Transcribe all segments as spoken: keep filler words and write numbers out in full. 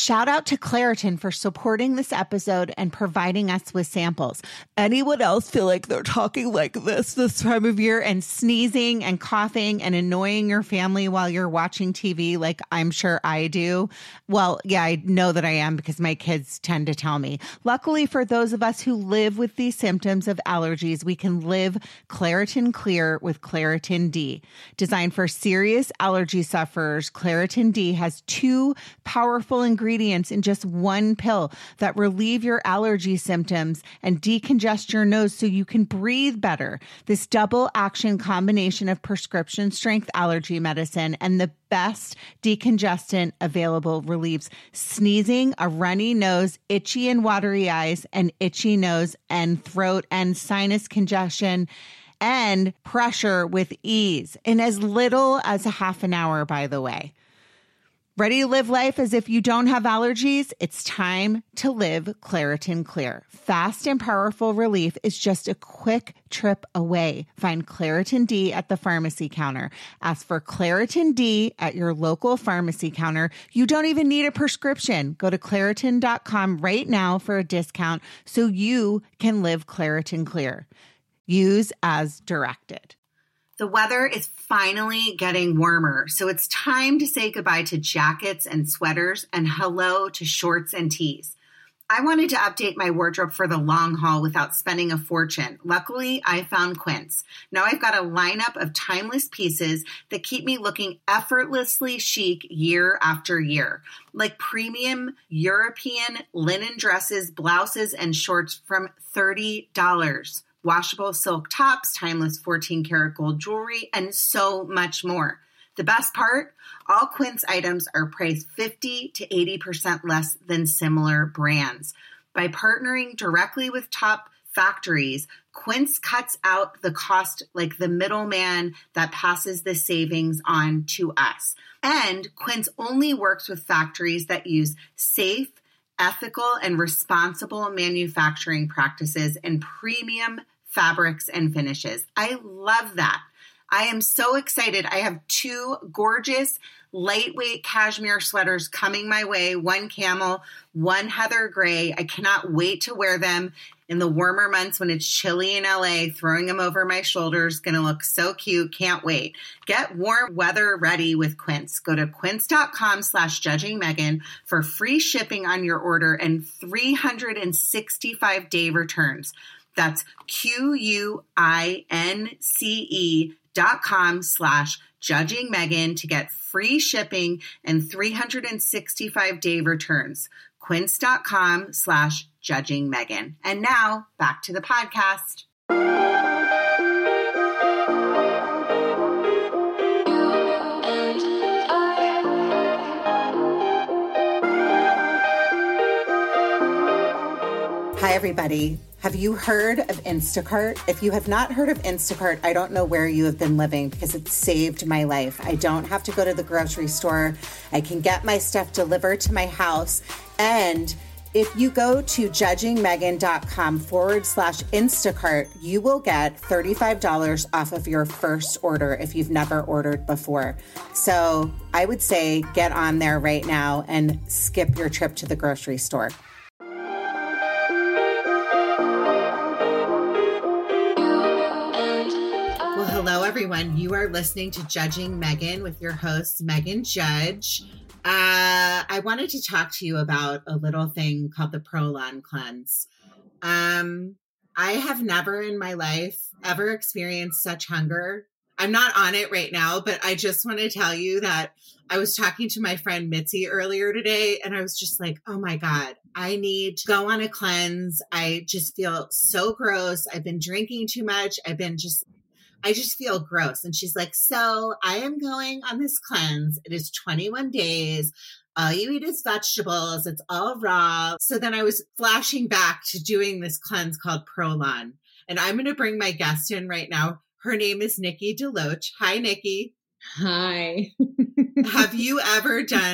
Shout out to Claritin for supporting this episode and providing us with samples. Anyone else feel like they're talking like this this time of year and sneezing and coughing and annoying your family while you're watching T V like I'm sure I do? Well, yeah, I know that I am because my kids tend to tell me. Luckily for those of us who live with these symptoms of allergies, we can live Claritin Clear with Claritin D. Designed for serious allergy sufferers, Claritin D has two powerful ingredients in just one pill that relieve your allergy symptoms and decongest your nose so you can breathe better. This double action combination of prescription strength allergy medicine and the best decongestant available relieves sneezing, a runny nose, itchy and watery eyes, and itchy nose and throat and sinus congestion and pressure with ease in as little as a half an hour, by the way. Ready to live life as if you don't have allergies? It's time to live Claritin Clear. Fast and powerful relief is just a quick trip away. Find Claritin D at the pharmacy counter. Ask for Claritin D at your local pharmacy counter. You don't even need a prescription. Go to Claritin dot com right now for a discount so you can live Claritin Clear. Use as directed. The weather is finally getting warmer, so it's time to say goodbye to jackets and sweaters and hello to shorts and tees. I wanted to update my wardrobe for the long haul without spending a fortune. Luckily, I found Quince. Now I've got a lineup of timeless pieces that keep me looking effortlessly chic year after year, like premium European linen dresses, blouses, and shorts from thirty dollars. Washable silk tops, timeless fourteen karat gold jewelry, and so much more. The best part, all Quince items are priced fifty to eighty percent less than similar brands. By partnering directly with top factories, Quince cuts out the cost like the middleman that passes the savings on to us. And Quince only works with factories that use safe, ethical, and responsible manufacturing practices and premium fabrics and finishes. I love that. I am so excited. I have two gorgeous lightweight cashmere sweaters coming my way, one camel, one heather gray. I cannot wait to wear them in the warmer months when it's chilly in L A. Throwing them over my shoulders, going to look so cute. Can't wait. Get warm weather ready with Quince. Go to quince.com slash judging Megan for free shipping on your order and three hundred sixty-five day returns. That's Q-U-I-N-C-E dot com slash judging Megan to get free shipping and three hundred sixty-five day returns. Quince.com slash judging Megan. And now back to the podcast. Hi, everybody. Have you heard of Instacart? If you have not heard of Instacart, I don't know where you have been living because it saved my life. I don't have to go to the grocery store. I can get my stuff delivered to my house. And if you go to judgingmegan.com forward slash Instacart, you will get thirty-five dollars off of your first order if you've never ordered before. So I would say get on there right now and skip your trip to the grocery store. Hello, everyone. You are listening to Judging Megan with your host, Megan Judge. Uh, I wanted to talk to you about a little thing called the Prolon cleanse. Um, I have never in my life ever experienced such hunger. I'm not on it right now, but I just want to tell you that I was talking to my friend Mitzi earlier today, and I was just like, oh my God, I need to go on a cleanse. I just feel so gross. I've been drinking too much. I've been just I just feel gross. And she's like, so I am going on this cleanse. It is twenty-one days. All you eat is vegetables. It's all raw. So then I was flashing back to doing this cleanse called Prolon. And I'm going to bring my guest in right now. Her name is Nikki DeLoach. Hi, Nikki. Hi. Have you ever done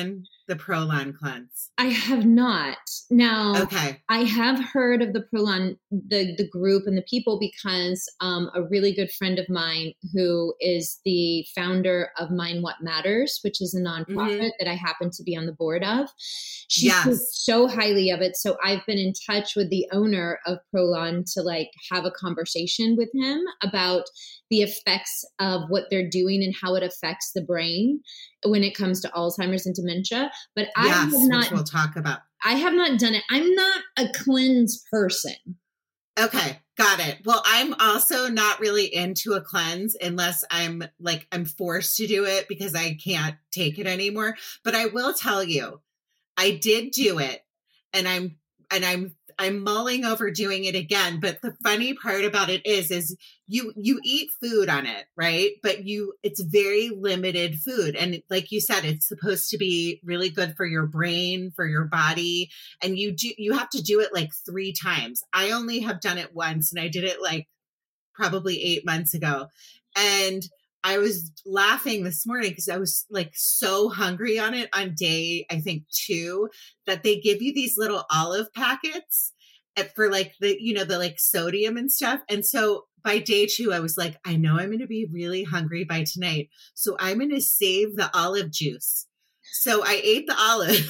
the Prolon cleanse? I have not. Now, okay. I have heard of the Prolon, the, the group and the people because um, a really good friend of mine who is the founder of Mind What Matters, which is a nonprofit mm-hmm. that I happen to be on the board of. She yes. speaks so highly of it. So I've been in touch with the owner of Prolon to like have a conversation with him about the effects of what they're doing and how it affects the brain when it comes to Alzheimer's and dementia. But I yes, have not, which we'll talk about. I have not done it. I'm not a cleanse person. Okay. Got it. Well, I'm also not really into a cleanse unless I'm like, I'm forced to do it because I can't take it anymore. But I will tell you, I did do it and I'm, and I'm, I'm mulling over doing it again. But the funny part about it is, is you, you eat food on it, right? But you, it's very limited food. And like you said, it's supposed to be really good for your brain, for your body. And you do, you have to do it like three times. I only have done it once and I did it like probably eight months ago. And I was laughing this morning because I was like so hungry on it on day, I think two, that they give you these little olive packets for like the, you know, the like sodium and stuff. And so by day two, I was like, I know I'm going to be really hungry by tonight. So I'm going to save the olive juice. So I ate the olive.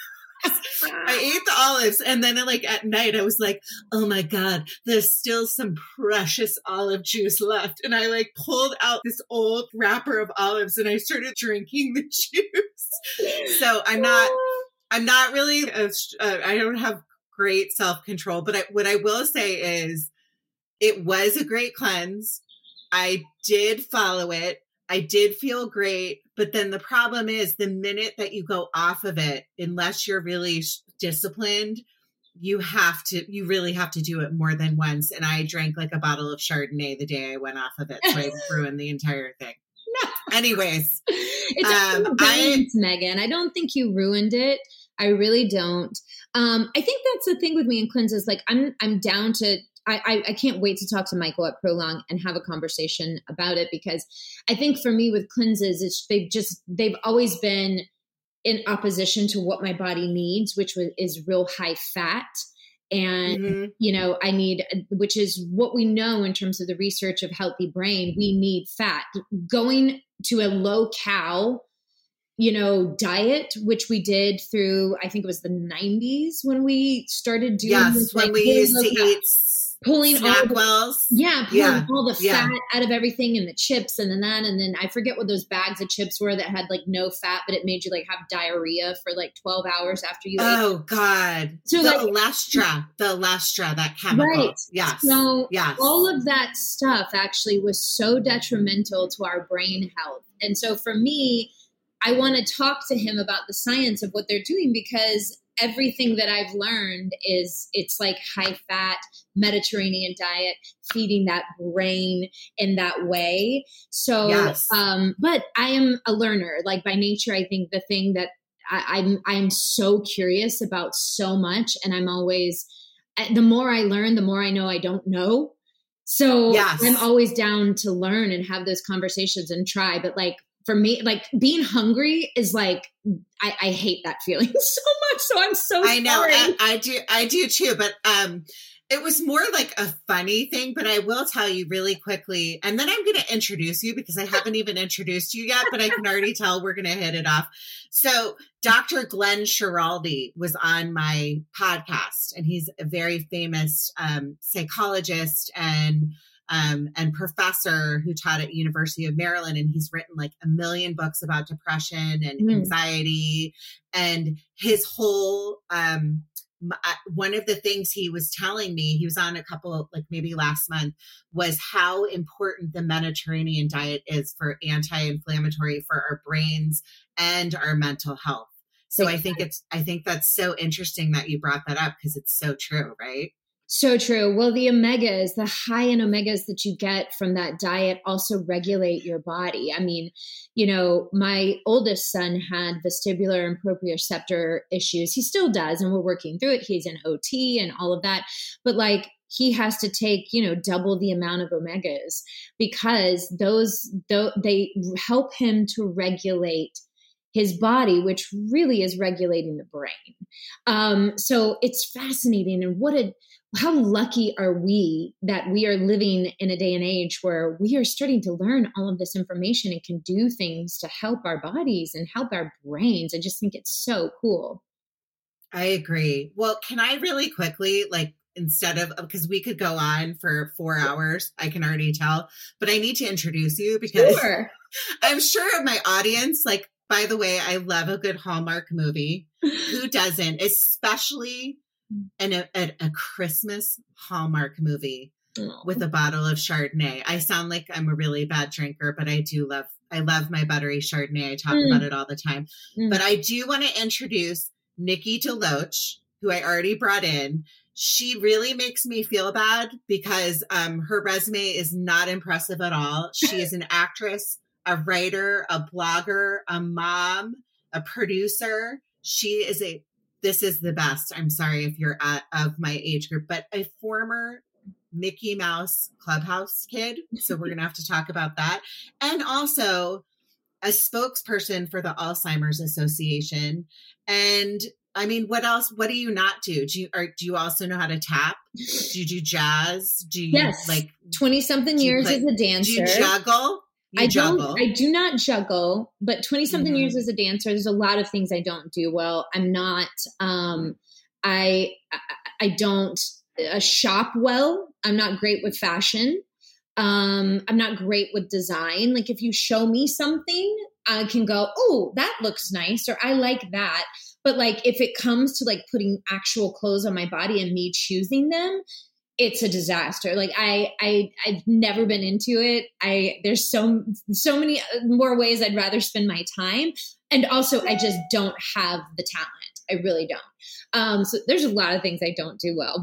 I ate the olives. And then like at night, I was like, oh my God, there's still some precious olive juice left. And I like pulled out this old wrapper of olives and I started drinking the juice. So I'm not, I'm not really, a, uh, I don't have great self-control, but I, what I will say is it was a great cleanse. I did follow it. I did feel great, but then the problem is the minute that you go off of it, unless you're really disciplined, you have to, you really have to do it more than once. And I drank like a bottle of Chardonnay the day I went off of it. So I ruined the entire thing. No. Anyways. It's um, a balance, I, Megan. I don't think you ruined it. I really don't. Um, I think that's the thing with me in cleanses. Like I'm, I'm down to, I, I, I can't wait to talk to Michael at Prolon and have a conversation about it because I think for me with cleanses, it's they've just they've always been in opposition to what my body needs, which was, is real high fat. And, mm-hmm. you know, I need, which is what we know in terms of the research of healthy brain, we need fat. Going to a low cal, you know, diet, which we did through, I think it was the nineties when we started doing yes, this, when like, we used to fat. eat Pulling all the, wells. yeah, pulling yeah. all the yeah. fat out of everything and the chips and then that. And then I forget what those bags of chips were that had like no fat, but it made you like have diarrhea for like twelve hours after you oh, ate. Oh God. So the like, Olestra, the Olestra, that chemical. Right. Yes. So yes. all of that stuff actually was so detrimental to our brain health. And so for me, I want to talk to him about the science of what they're doing because everything that I've learned is it's like high fat Mediterranean diet, feeding that brain in that way. So, yes. um, but I am a learner, like by nature. I think the thing that I, I'm, I'm so curious about so much. And I'm always, the more I learn, the more I know I don't know. So yes. I'm always down to learn and have those conversations and try, but like, for me, like being hungry is like, I, I hate that feeling so much. So I'm so I know sorry. I, I do. I do too. But um, it was more like a funny thing, but I will tell you really quickly. And then I'm going to introduce you because I haven't even introduced you yet, but I can already tell we're going to hit it off. So Doctor Glenn Schiraldi was on my podcast and he's a very famous um, psychologist and Um, and professor who taught at University of Maryland. And he's written like a million books about depression and mm. anxiety. And his whole, um, one of the things he was telling me, he was on a couple of, like maybe last month, was how important the Mediterranean diet is for anti-inflammatory for our brains and our mental health. So I think it's, I think that's so interesting that you brought that up because it's so true, right? So true. Well, the omegas, the high in omegas that you get from that diet also regulate your body. I mean, you know, my oldest son had vestibular and proprioceptor issues. He still does, and we're working through it. He's in O T and all of that. But like, he has to take, you know, double the amount of omegas because those, they help him to regulate his body, which really is regulating the brain. Um, so it's fascinating. And what a, how lucky are we that we are living in a day and age where we are starting to learn all of this information and can do things to help our bodies and help our brains. I just think it's so cool. I agree. Well, can I really quickly, like, instead of, because we could go on for four hours, I can already tell, but I need to introduce you because Sure. I'm sure my audience, like, by the way, I love a good Hallmark movie. Who doesn't? Especially in a, a, a Christmas Hallmark movie Oh. with a bottle of Chardonnay. I sound like I'm a really bad drinker, but I do love, I love my buttery Chardonnay. I talk Mm. about it all the time. Mm. But I do want to introduce Nikki DeLoach, who I already brought in. She really makes me feel bad because um, her resume is not impressive at all. She is an actress, a writer, a blogger, a mom, a producer. She is a, this is the best. I'm sorry if you're at, of my age group, but a former Mickey Mouse Clubhouse kid. So we're going to have to talk about that. And also a spokesperson for the Alzheimer's Association. And I mean, what else? What do you not do? Do you, or do you also know how to tap? Do you do jazz? Do you Yes. like twenty something years play, as a dancer? Do you juggle? You I juggle. don't, I do not juggle, but twenty something Mhm. years as a dancer, there's a lot of things I don't do well. I'm not, um, I, I, I don't uh, shop well. I'm not great with fashion. Um, I'm not great with design. Like if you show me something, I can go, oh, that looks nice, or I like that. But like if it comes to like putting actual clothes on my body and me choosing them, it's a disaster. Like I, I, I've never been into it. I, there's so, so many more ways I'd rather spend my time. And also I just don't have the talent. I really don't. Um, so there's a lot of things I don't do well.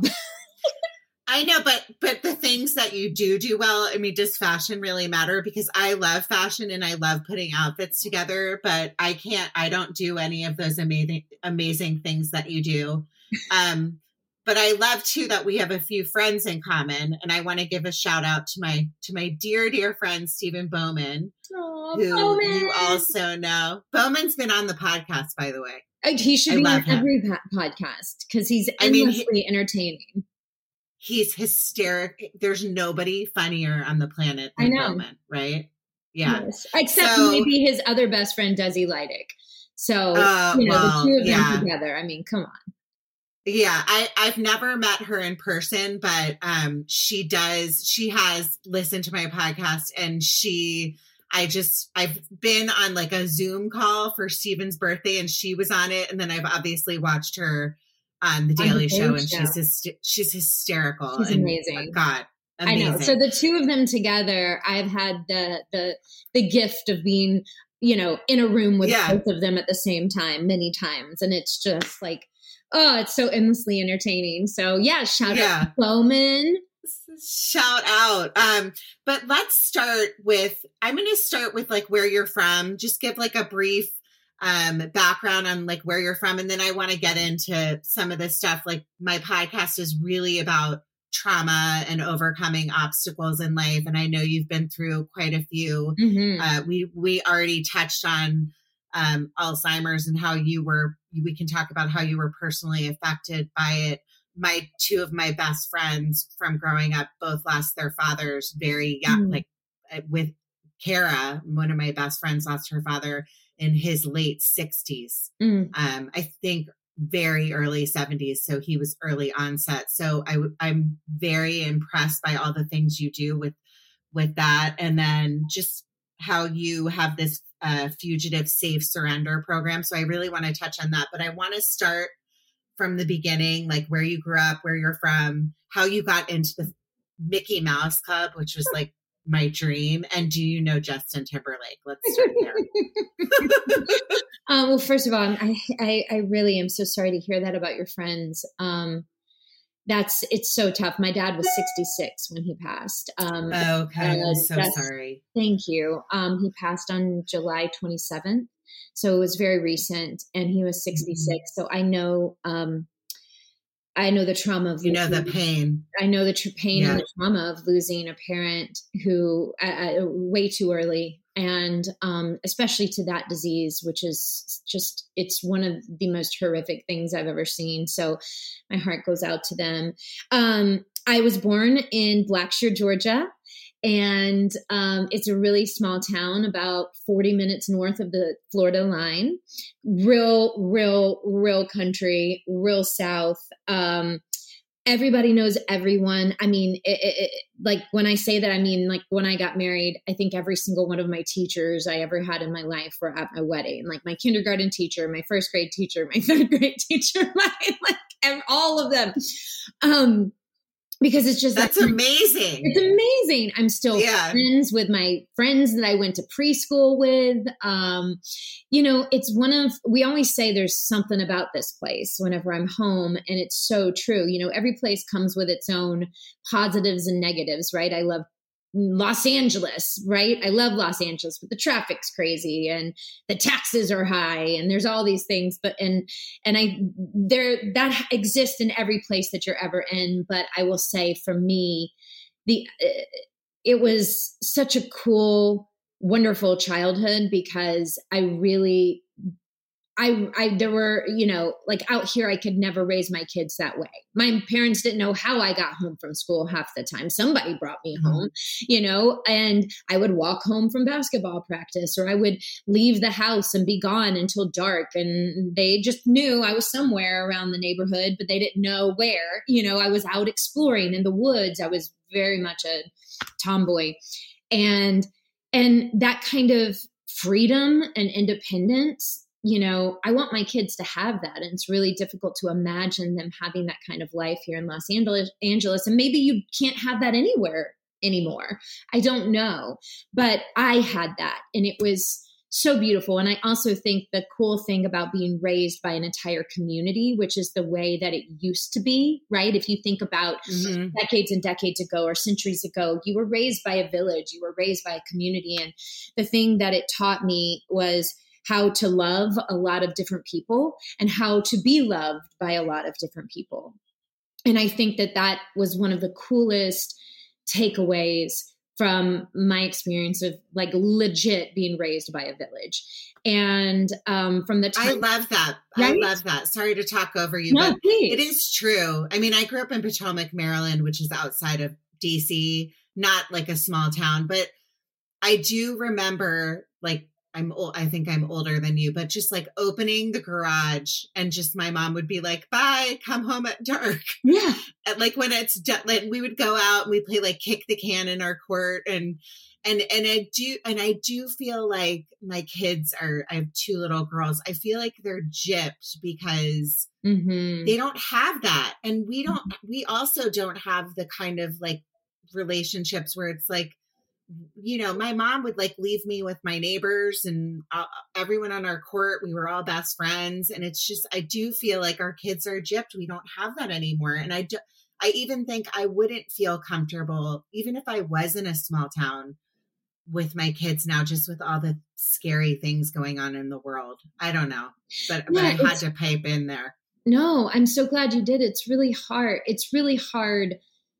I know, but but the things that you do do well, I mean, does fashion really matter? Because I love fashion and I love putting outfits together, but I can't, I don't do any of those amazing, amazing things that you do. Um, but I love too that we have a few friends in common, and I want to give a shout out to my to my dear dear friend Stephen Bowman, Aw, who Bowman. you also know. Bowman's been on the podcast, by the way. He should I be on love him. every po- podcast because he's I mean, endlessly he- entertaining. He's hysterical. There's nobody funnier on the planet than I know. Bowman, right? Yeah. Yes. Except So- maybe his other best friend, Desi Leidig. So, Uh, you know, well, the two of them yeah. together. I mean, come on. Yeah, I, I've never met her in person, but um, she does, she has listened to my podcast, and she, I just, I've been on like a Zoom call for Steven's birthday, and she was on it. And then I've obviously watched her on The On The Daily Show, Daily and Show. she's hyster- she's hysterical. She's and, amazing. God, amazing. I know. So the two of them together, I've had the the the gift of being, you know, in a room with Yeah. both of them at the same time many times. And it's just like, oh, it's so endlessly entertaining. So yeah, shout Yeah. out to Bowman. Shout out. Um, but let's start with, I'm going to start with like where you're from. Just give like a brief um, background on like where you're from. And then I want to get into some of this stuff. Like my podcast is really about trauma and overcoming obstacles in life. And I know you've been through quite a few. Mhm. Uh, we, we already touched on um, Alzheimer's and how you were, we can talk about how you were personally affected by it. My two of my best friends from growing up both lost their fathers very young, Mm. like uh, with Kara, one of my best friends lost her father in his late sixties. Mm. Um, I think very early seventies. So he was early onset. So I, w- I'm very impressed by all the things you do with, with that. And then just how you have this uh, fugitive safe surrender program. So I really want to touch on that, but I want to start from the beginning, like where you grew up, where you're from, how you got into the Mickey Mouse Club, which was like my dream. And do you know Justin Timberlake? Let's start there. Um, well, first of all, I, I, I really am so sorry to hear that about your friends. Um, that's, it's so tough. My dad was sixty-six when he passed. Um, Okay, I'm uh, so that's- sorry. Thank you. Um, he passed on July twenty-seventh. So it was very recent, and he was sixty-six. So I know, um, I know the trauma of, You know the losing- pain. I know the tr- pain Yeah. and the trauma of losing a parent who uh, uh, way too early. And um, especially to that disease, which is just, it's one of the most horrific things I've ever seen. So my heart goes out to them. Um, I was born in Blackshear, Georgia. And um, it's a really small town, about forty minutes north of the Florida line. Real, real, real country, real South. Um, everybody knows everyone. I mean, it, it, it, like when I say that, I mean, like when I got married, I think every single one of my teachers I ever had in my life were at my wedding. Like my kindergarten teacher, my first grade teacher, my third grade teacher, my, like all of them. Um, Because it's just that's amazing. It's amazing. I'm still yeah. friends with my friends that I went to preschool with. Um, you know, it's one of, we always say there's something about this place whenever I'm home. And it's so true. You know, every place comes with its own positives and negatives, right? I love Los Angeles, right? I love Los Angeles, but the traffic's crazy and the taxes are high and there's all these things, but, and, and I, there, that exists in every place that you're ever in. But I will say for me, the, it was such a cool, wonderful childhood because I really, I, I, there were, you know, like out here, I could never raise my kids that way. My parents didn't know how I got home from school half the time. Somebody brought me Mm-hmm. home, you know, and I would walk home from basketball practice, or I would leave the house and be gone until dark. And they just knew I was somewhere around the neighborhood, but they didn't know where. You know, I was out exploring in the woods. I was very much a tomboy. And, and that kind of freedom and independence, you know, I want my kids to have that. And it's really difficult to imagine them having that kind of life here in Los Angeles, Angeles. And maybe you can't have that anywhere anymore. I don't know, but I had that and it was so beautiful. And I also think the cool thing about being raised by an entire community, which is the way that it used to be, right? If you think about mm-hmm. decades and decades ago or centuries ago, you were raised by a village, you were raised by a community. And the thing that it taught me was how to love a lot of different people and how to be loved by a lot of different people. And I think that that was one of the coolest takeaways from my experience of like legit being raised by a village. And um, from the time- I love that. Right? I love that. Sorry to talk over you, no, but please. It is true. I mean, I grew up in Potomac, Maryland, which is outside of D C, not like a small town, but I do remember like, I'm old, I think I'm older than you, but just like opening the garage and just my mom would be like, bye, come home at dark. Yeah. And like when it's done, like we would go out and we play like kick the can in our court. And, and, and I do, and I do feel like my kids are, I have two little girls. I feel like they're gypped because mm-hmm. they don't have that. And we don't, we also don't have the kind of like relationships where it's like, you know, my mom would like leave me with my neighbors and uh, everyone on our court. We were all best friends. And it's just, I do feel like our kids are gypped. We don't have that anymore. And I do, I even think I wouldn't feel comfortable, even if I was in a small town with my kids now, just with all the scary things going on in the world. I don't know, but, yeah, but I had to pipe in there. No, I'm so glad you did. It's really hard. It's really hard,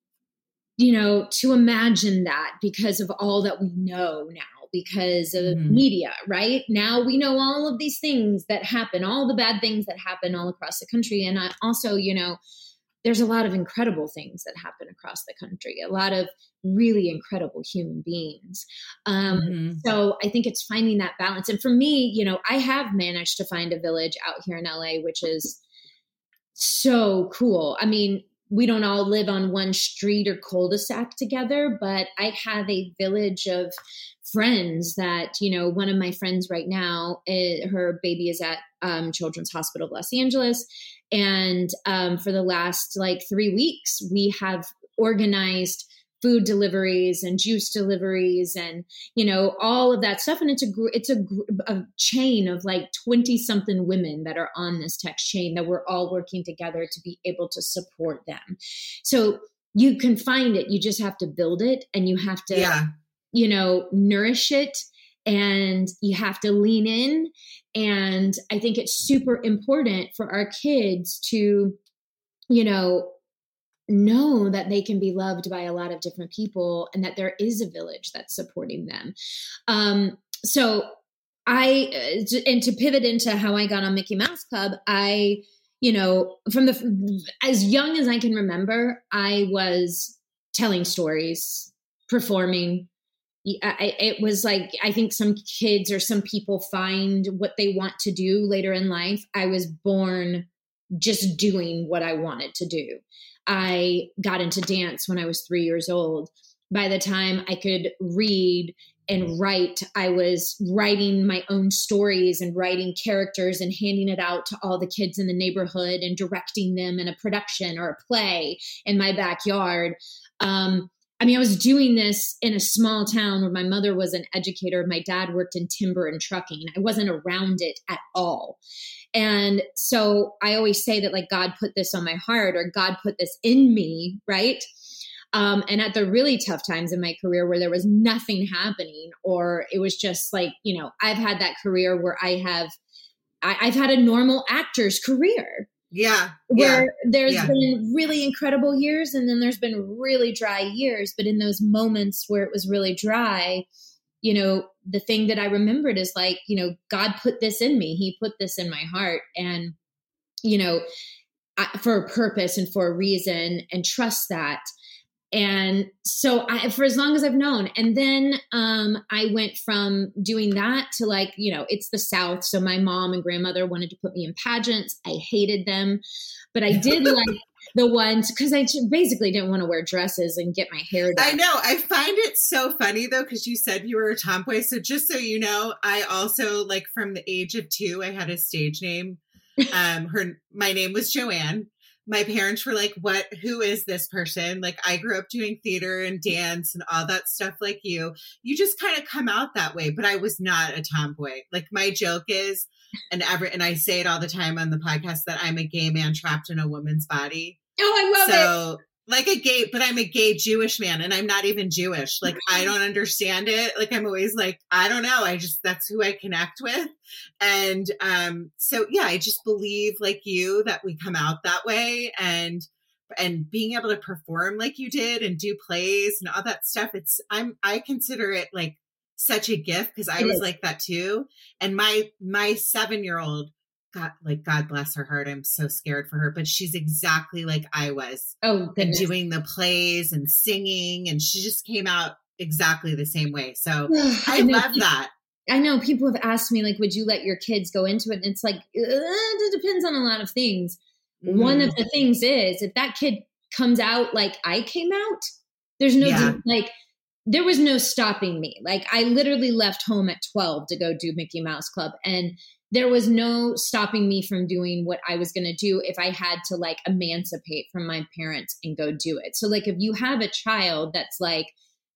you know, to imagine that because of all that we know now, because of mm-hmm. media, right? Now we know all of these things that happen, all the bad things that happen all across the country. And I also, you know, there's a lot of incredible things that happen across the country, a lot of really incredible human beings. Um, mm-hmm. So I think it's finding that balance. And for me, you know, I have managed to find a village out here in L A, which is so cool. I mean, we don't all live on one street or cul-de-sac together, but I have a village of friends that, you know, one of my friends right now, it, her baby is at um, Children's Hospital of Los Angeles. And um, for the last like three weeks, we have organized food deliveries and juice deliveries and, you know, all of that stuff. And it's a, it's a, a chain of like twenty something women that are on this text chain that we're all working together to be able to support them. So you can find it. You just have to build it and you have to, yeah. you know, nourish it and you have to lean in. And I think it's super important for our kids to, you know, know that they can be loved by a lot of different people and that there is a village that's supporting them. Um, so I, uh, and to pivot into how I got on Mickey Mouse Club, I, you know, from the, as young as I can remember, I was telling stories, performing. I, it was like, I think some kids or some people find what they want to do later in life. I was born just doing what I wanted to do. I got into dance when I was three years old. By the time I could read and write, I was writing my own stories and writing characters and handing it out to all the kids in the neighborhood and directing them in a production or a play in my backyard. Um, I mean, I was doing this in a small town where my mother was an educator. My dad worked in timber and trucking. I wasn't around it at all. And so I always say that like God put this on my heart or God put this in me, right? Um, and at the really tough times in my career where there was nothing happening, or it was just like, you know, I've had that career where I have, I, I've had a normal actor's career. Yeah. Where yeah, there's yeah. been really incredible years and then there's been really dry years. But in those moments where it was really dry, you know, the thing that I remembered is like, you know, God put this in me. He put this in my heart and, you know, I, for a purpose and for a reason, and trust that. And so I, for as long as I've known, and then um, I went from doing that to like, you know, it's the South. So my mom and grandmother wanted to put me in pageants. I hated them, but I did like the ones because I basically didn't want to wear dresses and get my hair done. I know. I find it so funny though, because you said you were a tomboy. So just so you know, I also like from the age of two, I had a stage name. Um, her, my name was Joanne. My parents were like, what, who is this person? Like I grew up doing theater and dance and all that stuff like you. You just kind of come out that way, but I was not a tomboy. Like my joke is, and ever, and I say it all the time on the podcast that I'm a gay man trapped in a woman's body. Oh, I love so, it. Like a gay, but I'm a gay Jewish man and I'm not even Jewish. Like, I don't understand it. Like, I'm always like, I don't know. I just, that's who I connect with. And, um, so yeah, I just believe like you that we come out that way and, and being able to perform like you did and do plays and all that stuff. It's, I'm, I consider it like such a gift because I was like that too. And my, my seven-year-old, God, like God bless her heart. I'm so scared for her, but she's exactly like I was. Oh, goodness. And doing the plays and singing, and she just came out exactly the same way. So I, I love people, that. I know people have asked me, like, would you let your kids go into it? And it's like, uh, it depends on a lot of things. Mm. One of the things is if that kid comes out like I came out, there's no yeah. like. There was no stopping me. Like I literally left home at twelve to go do Mickey Mouse Club. And there was no stopping me from doing what I was going to do if I had to like emancipate from my parents and go do it. So like, if you have a child that's like,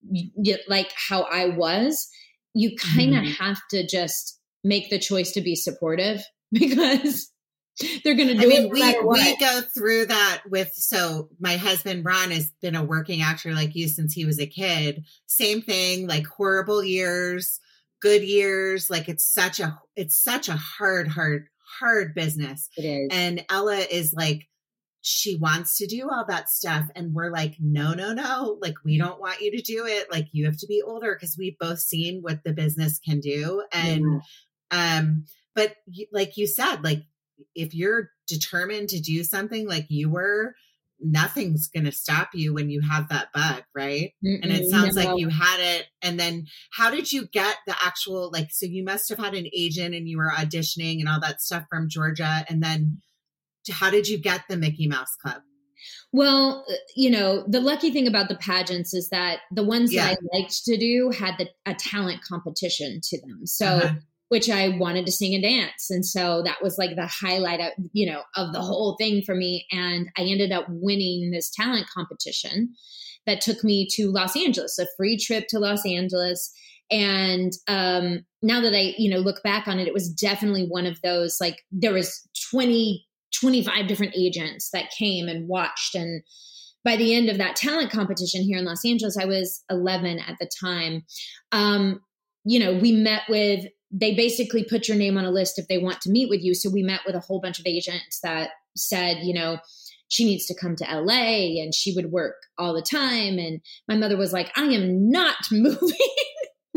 like how I was, you kind of mm-hmm. have to just make the choice to be supportive because they're going to do I mean, it. No we, we go through that with, so my husband, Ron, has been a working actor like you since he was a kid. Same thing, like horrible years, good years. Like it's such a, it's such a hard, hard, hard business. It is. And Ella is like, she wants to do all that stuff. And we're like, no, no, no. Like, we don't want you to do it. Like you have to be older because we've both seen what the business can do. And, yeah. um, but like you said, like, if you're determined to do something like you were, nothing's going to stop you when you have that bug. Right. Mm-mm, and it sounds no. like you had it. And then how did you get the actual, like, so you must've had an agent and you were auditioning and all that stuff from Georgia. And then how did you get the Mickey Mouse Club? Well, you know, the lucky thing about the pageants is that the ones yeah. that I liked to do had the, a talent competition to them. So uh-huh. which I wanted to sing and dance. And so that was like the highlight of, you know, of the whole thing for me. And I ended up winning this talent competition that took me to Los Angeles, a free trip to Los Angeles. And um, now that I, you know, look back on it, it was definitely one of those, like there was twenty, twenty-five different agents that came and watched. And by the end of that talent competition here in Los Angeles, I was eleven at the time. Um, you know, we met with, they basically put your name on a list if they want to meet with you. So we met with a whole bunch of agents that said, you know, she needs to come to L A and she would work all the time. And my mother was like, I am not moving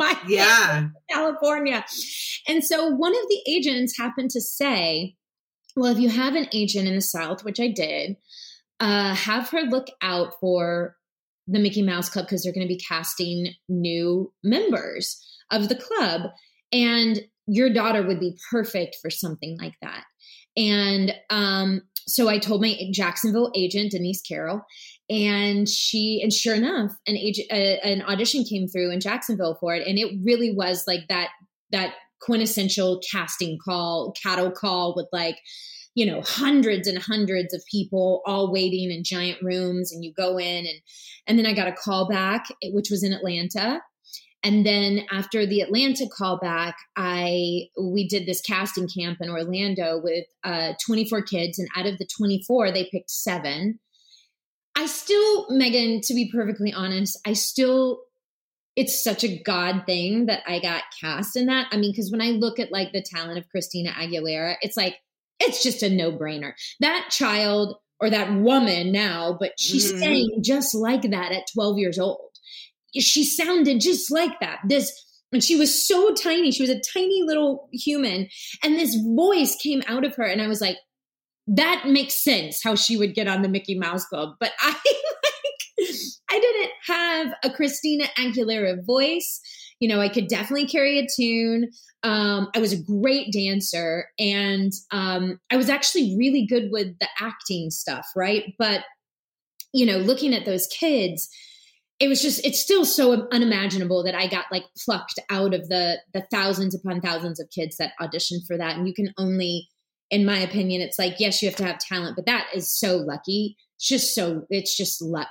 my yeah. California. And so one of the agents happened to say, well, if you have an agent in the South, which I did, uh, have her look out for the Mickey Mouse Club because they're going to be casting new members of the club. And your daughter would be perfect for something like that. And um, so I told my Jacksonville agent, Denise Carroll, and she, and sure enough, an agent, uh, an audition came through in Jacksonville for it. And it really was like that, that quintessential casting call, cattle call with like, you know, hundreds and hundreds of people all waiting in giant rooms, and you go in and, and then I got a call back, which was in Atlanta. And then after the Atlanta callback, I we did this casting camp in Orlando with uh, twenty-four kids. And out of the twenty-four, they picked seven. I still, Megan, to be perfectly honest, I still, it's such a God thing that I got cast in that. I mean, because when I look at like the talent of Christina Aguilera, it's like, it's just a no-brainer. That child, or that woman now, but she mm. sang just like that at twelve years old. She sounded just like that. This, and she was so tiny. She was a tiny little human. And this voice came out of her. And I was like, that makes sense how she would get on the Mickey Mouse Club. But I like, I didn't have a Christina Aguilera voice. You know, I could definitely carry a tune. Um, I was a great dancer. And um, I was actually really good with the acting stuff, right? But, you know, looking at those kids, it was just, it's still so unimaginable that I got like plucked out of the the thousands upon thousands of kids that auditioned for that. And you can only, in my opinion, it's like, yes, you have to have talent, but that is so lucky. It's just so, it's just luck.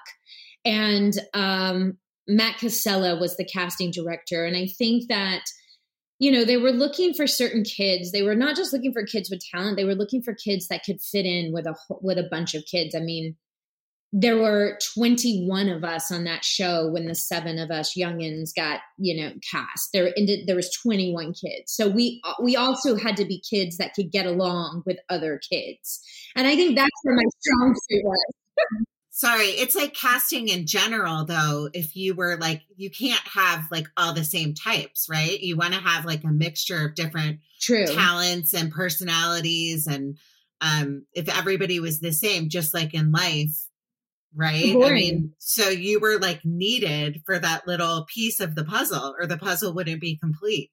And um, Matt Casella was the casting director. And I think that, you know, they were looking for certain kids. They were not just looking for kids with talent. They were looking for kids that could fit in with a, with a bunch of kids. I mean, there were twenty-one of us on that show when the seven of us youngins got, you know, cast. There ended, there was twenty-one kids. So we we also had to be kids that could get along with other kids. And I think that's where my strong suit was. Sorry, it's like casting in general, though. If you were like, you can't have like all the same types, right? You want to have like a mixture of different True. talents and personalities. And um, if everybody was the same, just like in life, right? Boring. I mean, so you were like needed for that little piece of the puzzle, or the puzzle wouldn't be complete.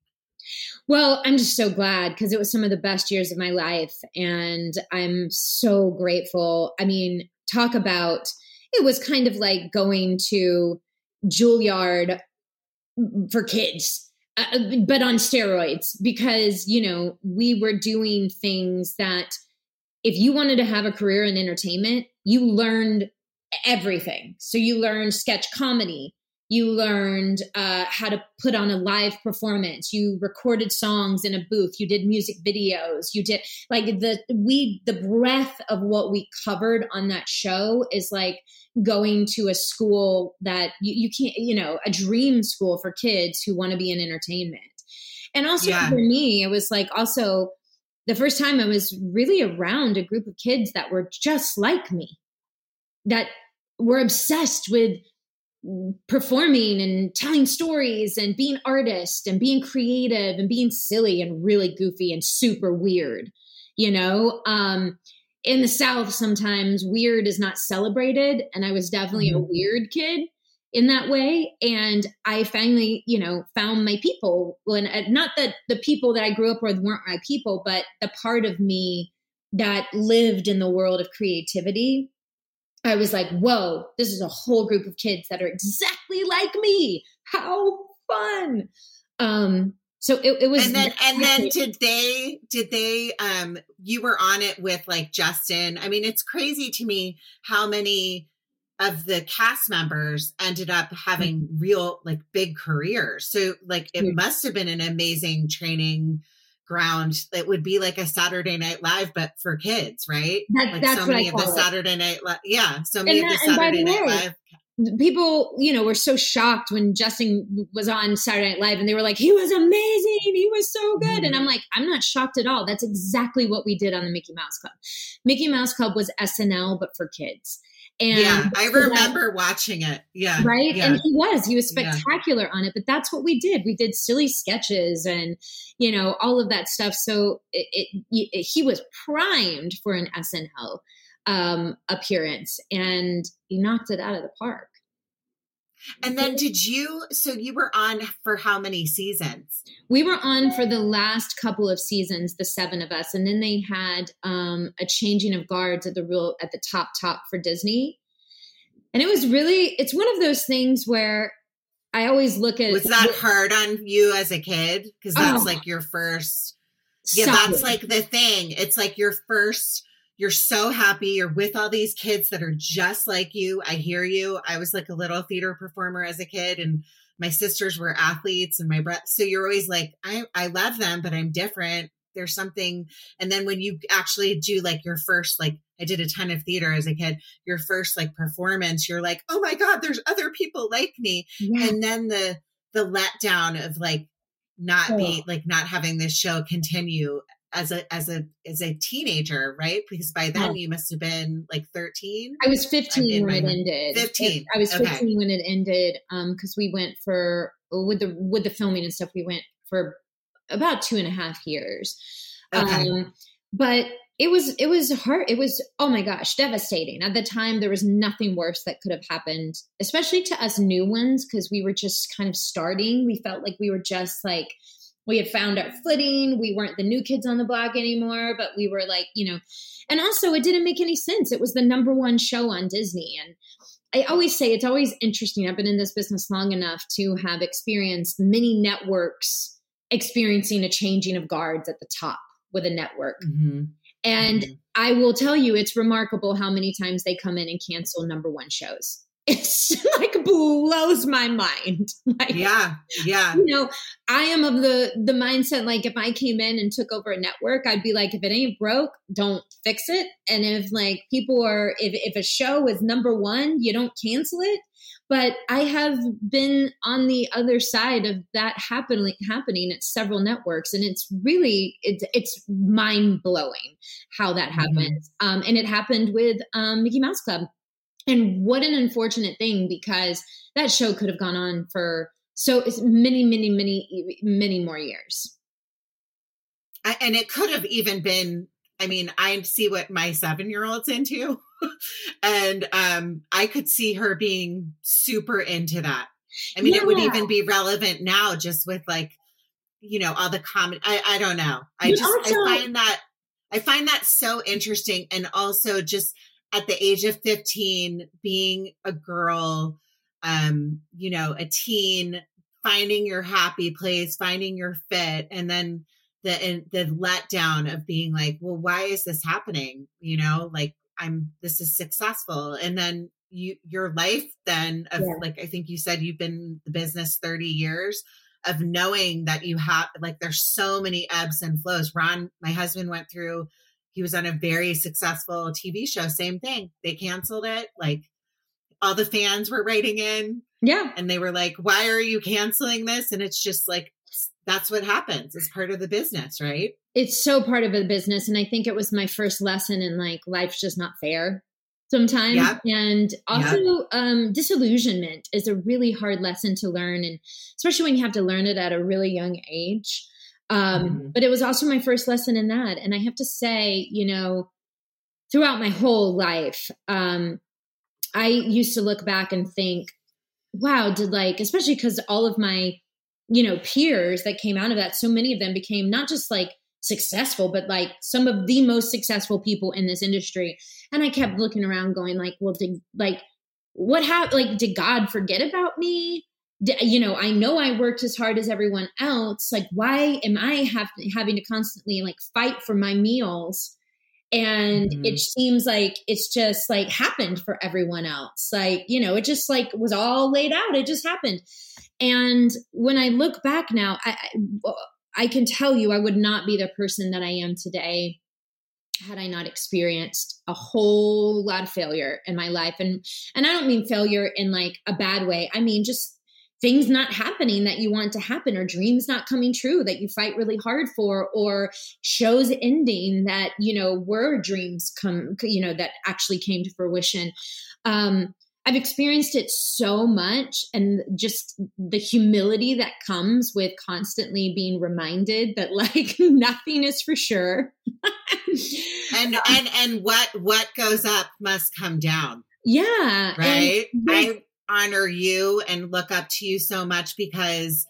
Well, I'm just so glad, because it was some of the best years of my life. And I'm so grateful. I mean, talk about, it was kind of like going to Juilliard for kids, uh, but on steroids, because, you know, we were doing things that if you wanted to have a career in entertainment, you learned everything. So you learned sketch comedy. You learned uh, how to put on a live performance. You recorded songs in a booth. You did music videos. You did like the, we, the breadth of what we covered on that show is like going to a school that you, you can't, you know, a dream school for kids who want to be in entertainment. And also yeah. for me, it was like also the first time I was really around a group of kids that were just like me, that were obsessed with performing and telling stories and being artists and being creative and being silly and really goofy and super weird. You know, um, in the South, sometimes weird is not celebrated. And I was definitely mm-hmm. a weird kid in that way. And I finally, you know, found my people. When not that the people that I grew up with weren't my people, but the part of me that lived in the world of creativity. I was like, whoa, this is a whole group of kids that are exactly like me. How fun. Um, so it, it was. And then, and then did they, did they, um, you were on it with like Justin. I mean, it's crazy to me how many of the cast members ended up having real, like big careers. So like, it must have been an amazing training ground. It would be like a Saturday Night Live, but for kids, right? That, like that's so what many I of the call Saturday it. Night Live. Yeah. So many and of that, the Saturday Night way, Live. People, you know, were so shocked when Justin was on Saturday Night Live and they were like, he was amazing. He was so good. Mm-hmm. And I'm like, I'm not shocked at all. That's exactly what we did on the Mickey Mouse Club. Mickey Mouse Club was S N L, but for kids. And yeah, I so remember that, watching it. Yeah. right. Yeah. And he was, he was spectacular yeah. on it, but that's what we did. We did silly sketches and, you know, all of that stuff. So it, it, it he was primed for an S N L um, appearance, and he knocked it out of the park. And then did you, so you were on for how many seasons? We were on for the last couple of seasons, the seven of us. And then they had um, a changing of guards at the real, at the top, top for Disney. And it was really, it's one of those things where I always look at. Was that hard on you as a kid? Because that's oh, like your first, yeah, that's like the thing. It's like your first, you're so happy. You're with all these kids that are just like you. I hear you. I was like a little theater performer as a kid, and my sisters were athletes and my brother. So you're always like, I, I love them, but I'm different. There's something. And then when you actually do like your first, like I did a ton of theater as a kid, your first like performance, you're like, oh my God, there's other people like me. Yeah. And then the, the letdown of like not oh. be like not having this show continue as a, as a, as a teenager, right? Because by then oh. you must have been like thirteen. I was fifteen when it ended. fifteen. I was fifteen okay. when it ended. Um, cause we went for, with the, with the filming and stuff, we went for about two and a half years. Okay. Um, but it was, it was hard. It was, oh my gosh, devastating. At the time, there was nothing worse that could have happened, especially to us new ones. Cause we were just kind of starting. We felt like we were just like, we had found our footing. We weren't the new kids on the block anymore, but we were like, you know, and also it didn't make any sense. It was the number one show on Disney. And I always say it's always interesting. I've been in this business long enough to have experienced many networks experiencing a changing of guards at the top with a network. Mm-hmm. And mm-hmm. I will tell you, it's remarkable how many times they come in and cancel number one shows. It's like blows my mind. Like, yeah. Yeah. You know, I am of the, the mindset, like if I came in and took over a network, I'd be like, if it ain't broke, don't fix it. And if like people are, if, if a show is number one, you don't cancel it. But I have been on the other side of that happening, happening at several networks. And it's really, it's, it's mind blowing how that mm-hmm. happens. Um, and it happened with um, Mickey Mouse Club. And what an unfortunate thing, because that show could have gone on for so many, many, many, many more years. And it could have even been, I mean, I see what my seven-year-old's into. And um, I could see her being super into that. I mean, yeah. It would even be relevant now just with like, you know, all the comment. I, I don't know. I but just, also, I find that, I find that so interesting. And also just, at the age of fifteen, being a girl, um, you know, a teen, finding your happy place, finding your fit, and then the the letdown of being like, well, why is this happening? You know, like I'm this is successful, and then you your life then of yeah. like I think you said you've been in the business thirty years of knowing that you have like there's so many ebbs and flows. Ron, my husband, went through. He was on a very successful T V show. Same thing. They canceled it. Like all the fans were writing in. Yeah. And they were like, why are you canceling this? And it's just like, that's what happens. It's part of the business, right? It's so part of the business. And I think it was my first lesson in like, life's just not fair sometimes. Yep. And also yep. um, disillusionment is a really hard lesson to learn. And especially when you have to learn it at a really young age. Um, mm-hmm. But it was also my first lesson in that. And I have to say, you know, throughout my whole life, um, I used to look back and think, wow, did like, especially because all of my, you know, peers that came out of that, so many of them became not just like successful, but like some of the most successful people in this industry. And I kept looking around going like, well, did like, what happened? Like, did God forget about me? You know, I know I worked as hard as everyone else. Like, why am I have, having to constantly like fight for my meals? And mm-hmm. it seems like it's just like happened for everyone else. Like, you know, it just like was all laid out. It just happened. And when I look back now, I, I, I can tell you I would not be the person that I am today had I not experienced a whole lot of failure in my life. And, and I don't mean failure in like a bad way. I mean, just things not happening that you want to happen, or dreams not coming true that you fight really hard for, or shows ending that, you know, were dreams come, you know, that actually came to fruition. Um, I've experienced it so much, and just the humility that comes with constantly being reminded that like nothing is for sure. and, and, and what, what goes up must come down. Yeah. Right. And, I honor you and look up to you so much because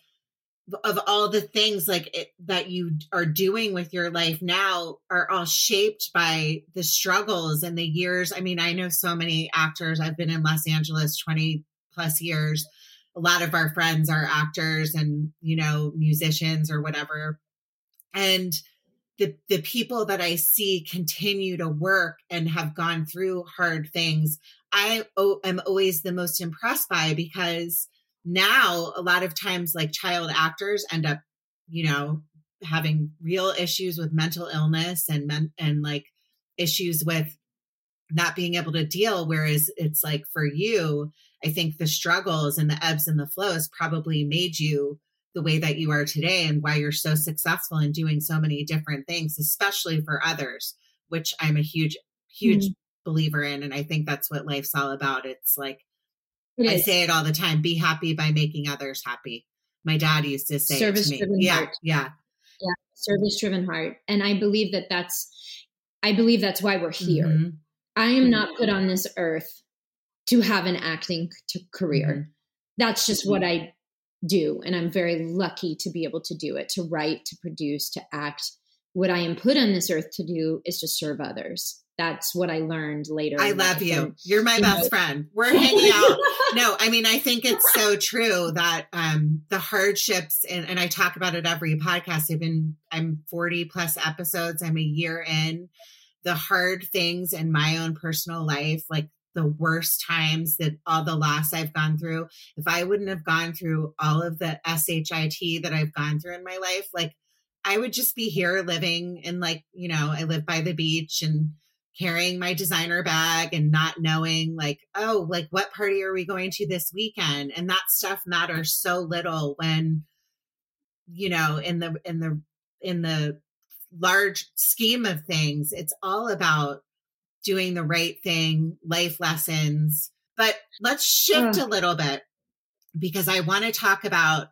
of all the things like it, that you are doing with your life now are all shaped by the struggles and the years. I mean, I know so many actors. I've been in Los Angeles twenty plus years. A lot of our friends are actors and, you know, musicians or whatever. And the, the people that I see continue to work and have gone through hard things, I oh, am always the most impressed by, because now a lot of times like child actors end up, you know, having real issues with mental illness and men, and like issues with not being able to deal. Whereas it's like for you, I think the struggles and the ebbs and the flows probably made you the way that you are today, and why you're so successful in doing so many different things, especially for others, which I'm a huge, huge mm-hmm. believer in. And I think that's what life's all about. It's like, it I say it all the time, be happy by making others happy. My dad used to say service it to me. driven Yeah, heart. yeah. Yeah. Service driven heart. And I believe that that's, I believe that's why we're here. Mm-hmm. I am not put on this earth to have an acting t- career. Mm-hmm. That's just mm-hmm. what I do. And I'm very lucky to be able to do it, to write, to produce, to act. What I am put on this earth to do is to serve others. That's what I learned later. I love you. And, You're my you best know. friend. We're hanging out. No, I mean, I think it's so true that um, the hardships, and, and I talk about it every podcast. I've been, I'm forty plus episodes. I'm a year in. The hard things in my own personal life, like the worst times, that all the loss I've gone through, if I wouldn't have gone through all of the shit that I've gone through in my life, like I would just be here living in, like, you know, I live by the beach and carrying my designer bag and not knowing like, oh, like what party are we going to this weekend? And that stuff matters so little when, you know, in the, in the, in the large scheme of things, it's all about doing the right thing, life lessons. But let's shift uh. a little bit, because I want to talk about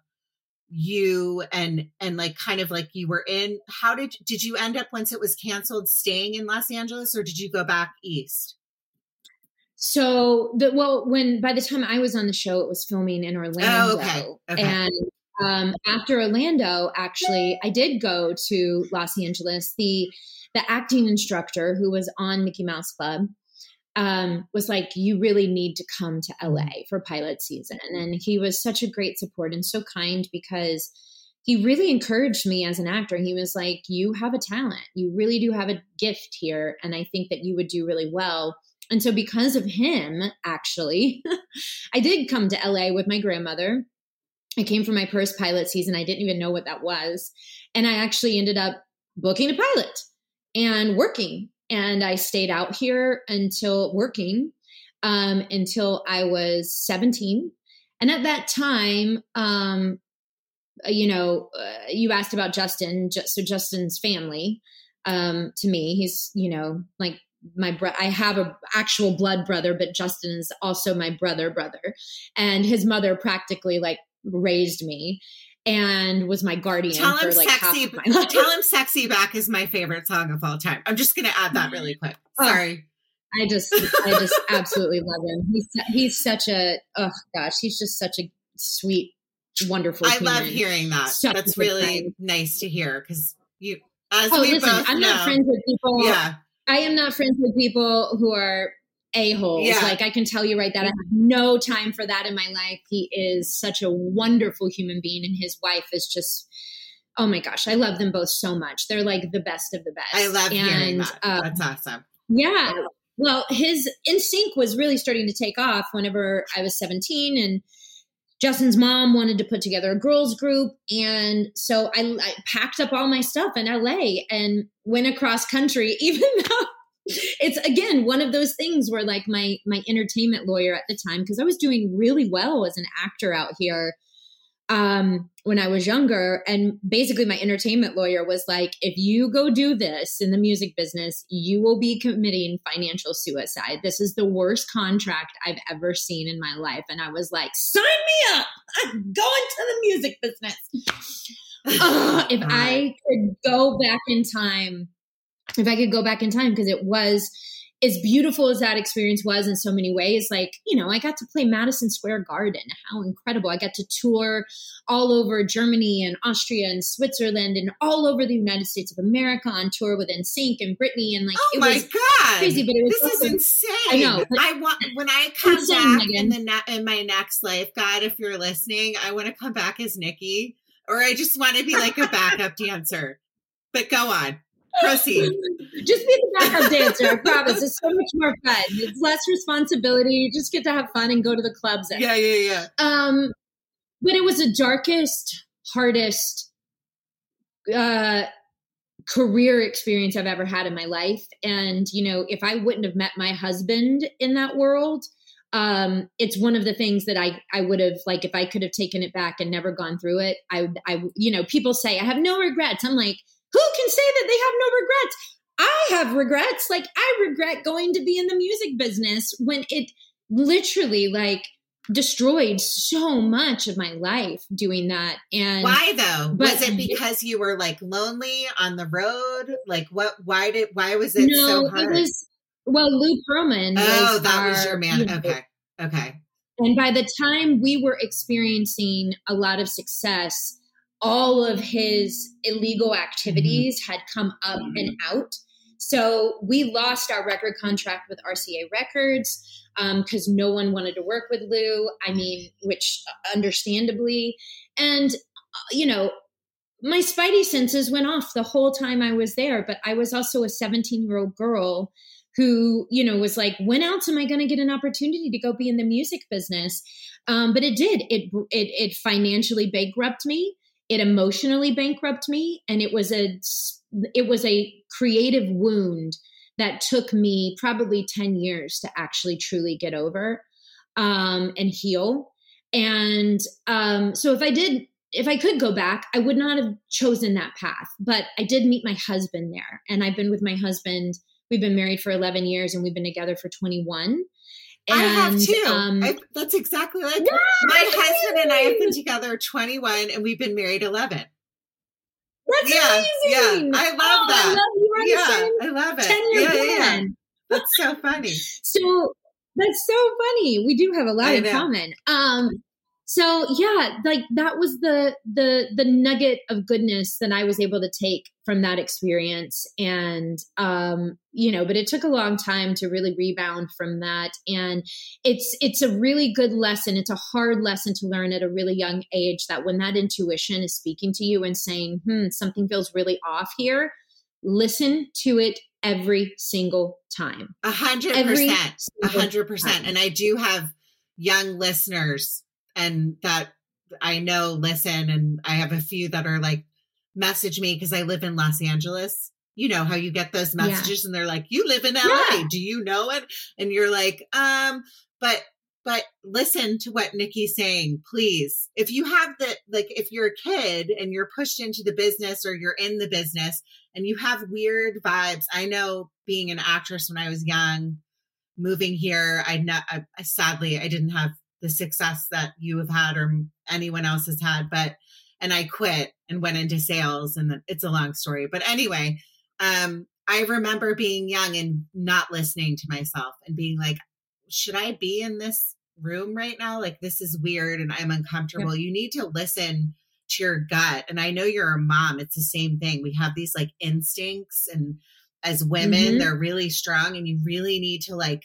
you and, and like kind of like you were in, how did, did you end up once it was canceled staying in Los Angeles, or did you go back east? So the, well, when, by the time I was on the show, it was filming in Orlando. Oh, okay. Okay. And um, after Orlando, actually, I did go to Los Angeles. The, the acting instructor who was on Mickey Mouse Club Um, was like, you really need to come to L A for pilot season. And he was such a great support and so kind, because he really encouraged me as an actor. He was like, you have a talent. You really do have a gift here. And I think that you would do really well. And so because of him, actually, I did come to L A with my grandmother. I came for my first pilot season. I didn't even know what that was. And I actually ended up booking a pilot and working. And I stayed out here until working, um, until I was seventeen. And at that time, um, you know, uh, you asked about Justin. So Justin's family, um, to me, he's, you know, like my bro- I have a actual blood brother, but Justin is also my brother brother. And his mother practically like raised me and was my guardian tell for like sexy, half of my life. Tell Him Sexy Back is my favorite song of all time. I'm just going to add that really quick. Sorry. Oh, I just, I just absolutely love him. He's, he's such a, oh gosh, he's just such a sweet, wonderful I human. love hearing that. Such That's really friend. nice to hear, because you, as oh, we listen, both I'm know, not friends with people. Yeah. I am not friends with people who are a-holes. Yeah. Like I can tell you right that I have no time for that in my life. He is such a wonderful human being, and his wife is just, oh my gosh, I love them both so much. They're like the best of the best. I love and, hearing that. Um, That's awesome. Yeah. Well, his N Sync was really starting to take off whenever I was seventeen, and Justin's mom wanted to put together a girls group. And so I, I packed up all my stuff in L A and went across country, even though it's again, one of those things where like my, my entertainment lawyer at the time, cause I was doing really well as an actor out here, um, when I was younger. And basically my entertainment lawyer was like, if you go do this in the music business, you will be committing financial suicide. This is the worst contract I've ever seen in my life. And I was like, sign me up. I'm going to the music business. uh, if I could go back in time, if I could go back in time, because it was as beautiful as that experience was in so many ways. Like, you know, I got to play Madison Square Garden. How incredible. I got to tour all over Germany and Austria and Switzerland and all over the United States of America on tour with N Sync and Britney. And like, oh it my was God, crazy, but it was this also, is insane. I know. I want, when I come insane, back Megan. in the ne- in my next life, God, if you're listening, I want to come back as Nikki, or I just want to be like a backup dancer. But go on. Proceed. Just be the backup dancer. I promise. It's so much more fun. It's less responsibility. You just get to have fun and go to the clubs. Yeah, yeah, yeah. Um, but it was the darkest, hardest uh, career experience I've ever had in my life. And, you know, if I wouldn't have met my husband in that world, um, it's one of the things that I, I would have, like, if I could have taken it back and never gone through it, I, I, you know, people say I have no regrets. I'm like, who can say that they have no regrets? I have regrets. Like, I regret going to be in the music business when it literally like destroyed so much of my life doing that. And why though? But, was it because you were like lonely on the road? Like what, why did, why was it no, so hard? It was, well, Lou Pearlman. Oh, was that our, was your man. you know, okay. Okay. And by the time we were experiencing a lot of success, all of his illegal activities mm-hmm. had come up mm-hmm. and out. So we lost our record contract with R C A Records because um, no one wanted to work with Lou. I mean, which understandably. And, uh, you know, my spidey senses went off the whole time I was there. But I was also a seventeen-year-old girl who, you know, was like, when else am I going to get an opportunity to go be in the music business? Um, but it did. It, it, it financially bankrupted me. It emotionally bankrupted me, and it was a it was a creative wound that took me probably ten years to actually truly get over um, and heal. And um, so, if I did, if I could go back, I would not have chosen that path. But I did meet my husband there, and I've been with my husband. We've been married for eleven years, and we've been together for twenty-one. And, I have too. Um, I, that's exactly like yeah, my husband and I have been together twenty-one and we've been married eleven. That's yeah, amazing. Yeah, I love oh, that. I love you. We're yeah, I love it. ten-year yeah, plan. yeah. That's so funny. So that's so funny. We do have a lot I in know. common. Um, so yeah, like that was the the the nugget of goodness that I was able to take from that experience. And um, you know, but it took a long time to really rebound from that. And it's it's a really good lesson. It's a hard lesson to learn at a really young age, that when that intuition is speaking to you and saying, hmm, something feels really off here, listen to it every single time. A hundred percent. A hundred percent. And I do have young listeners and that I know listen, and I have a few that are like, message me because I live in Los Angeles. You know how you get those messages yeah. and they're like, you live in L A. Yeah. Do you know it? And you're like, um, but, but listen to what Nikki's saying, please. If you have the, like, if you're a kid and you're pushed into the business or you're in the business and you have weird vibes. I know being an actress when I was young, moving here, I not, I, I sadly, I didn't have the success that you have had or anyone else has had, but, and I quit and went into sales, and it's a long story. But anyway, um, I remember being young and not listening to myself and being like, should I be in this room right now? Like, this is weird and I'm uncomfortable. Yeah. You need to listen to your gut. And I know you're a mom. It's the same thing. We have these like instincts, and as women, mm-hmm. they're really strong, and you really need to like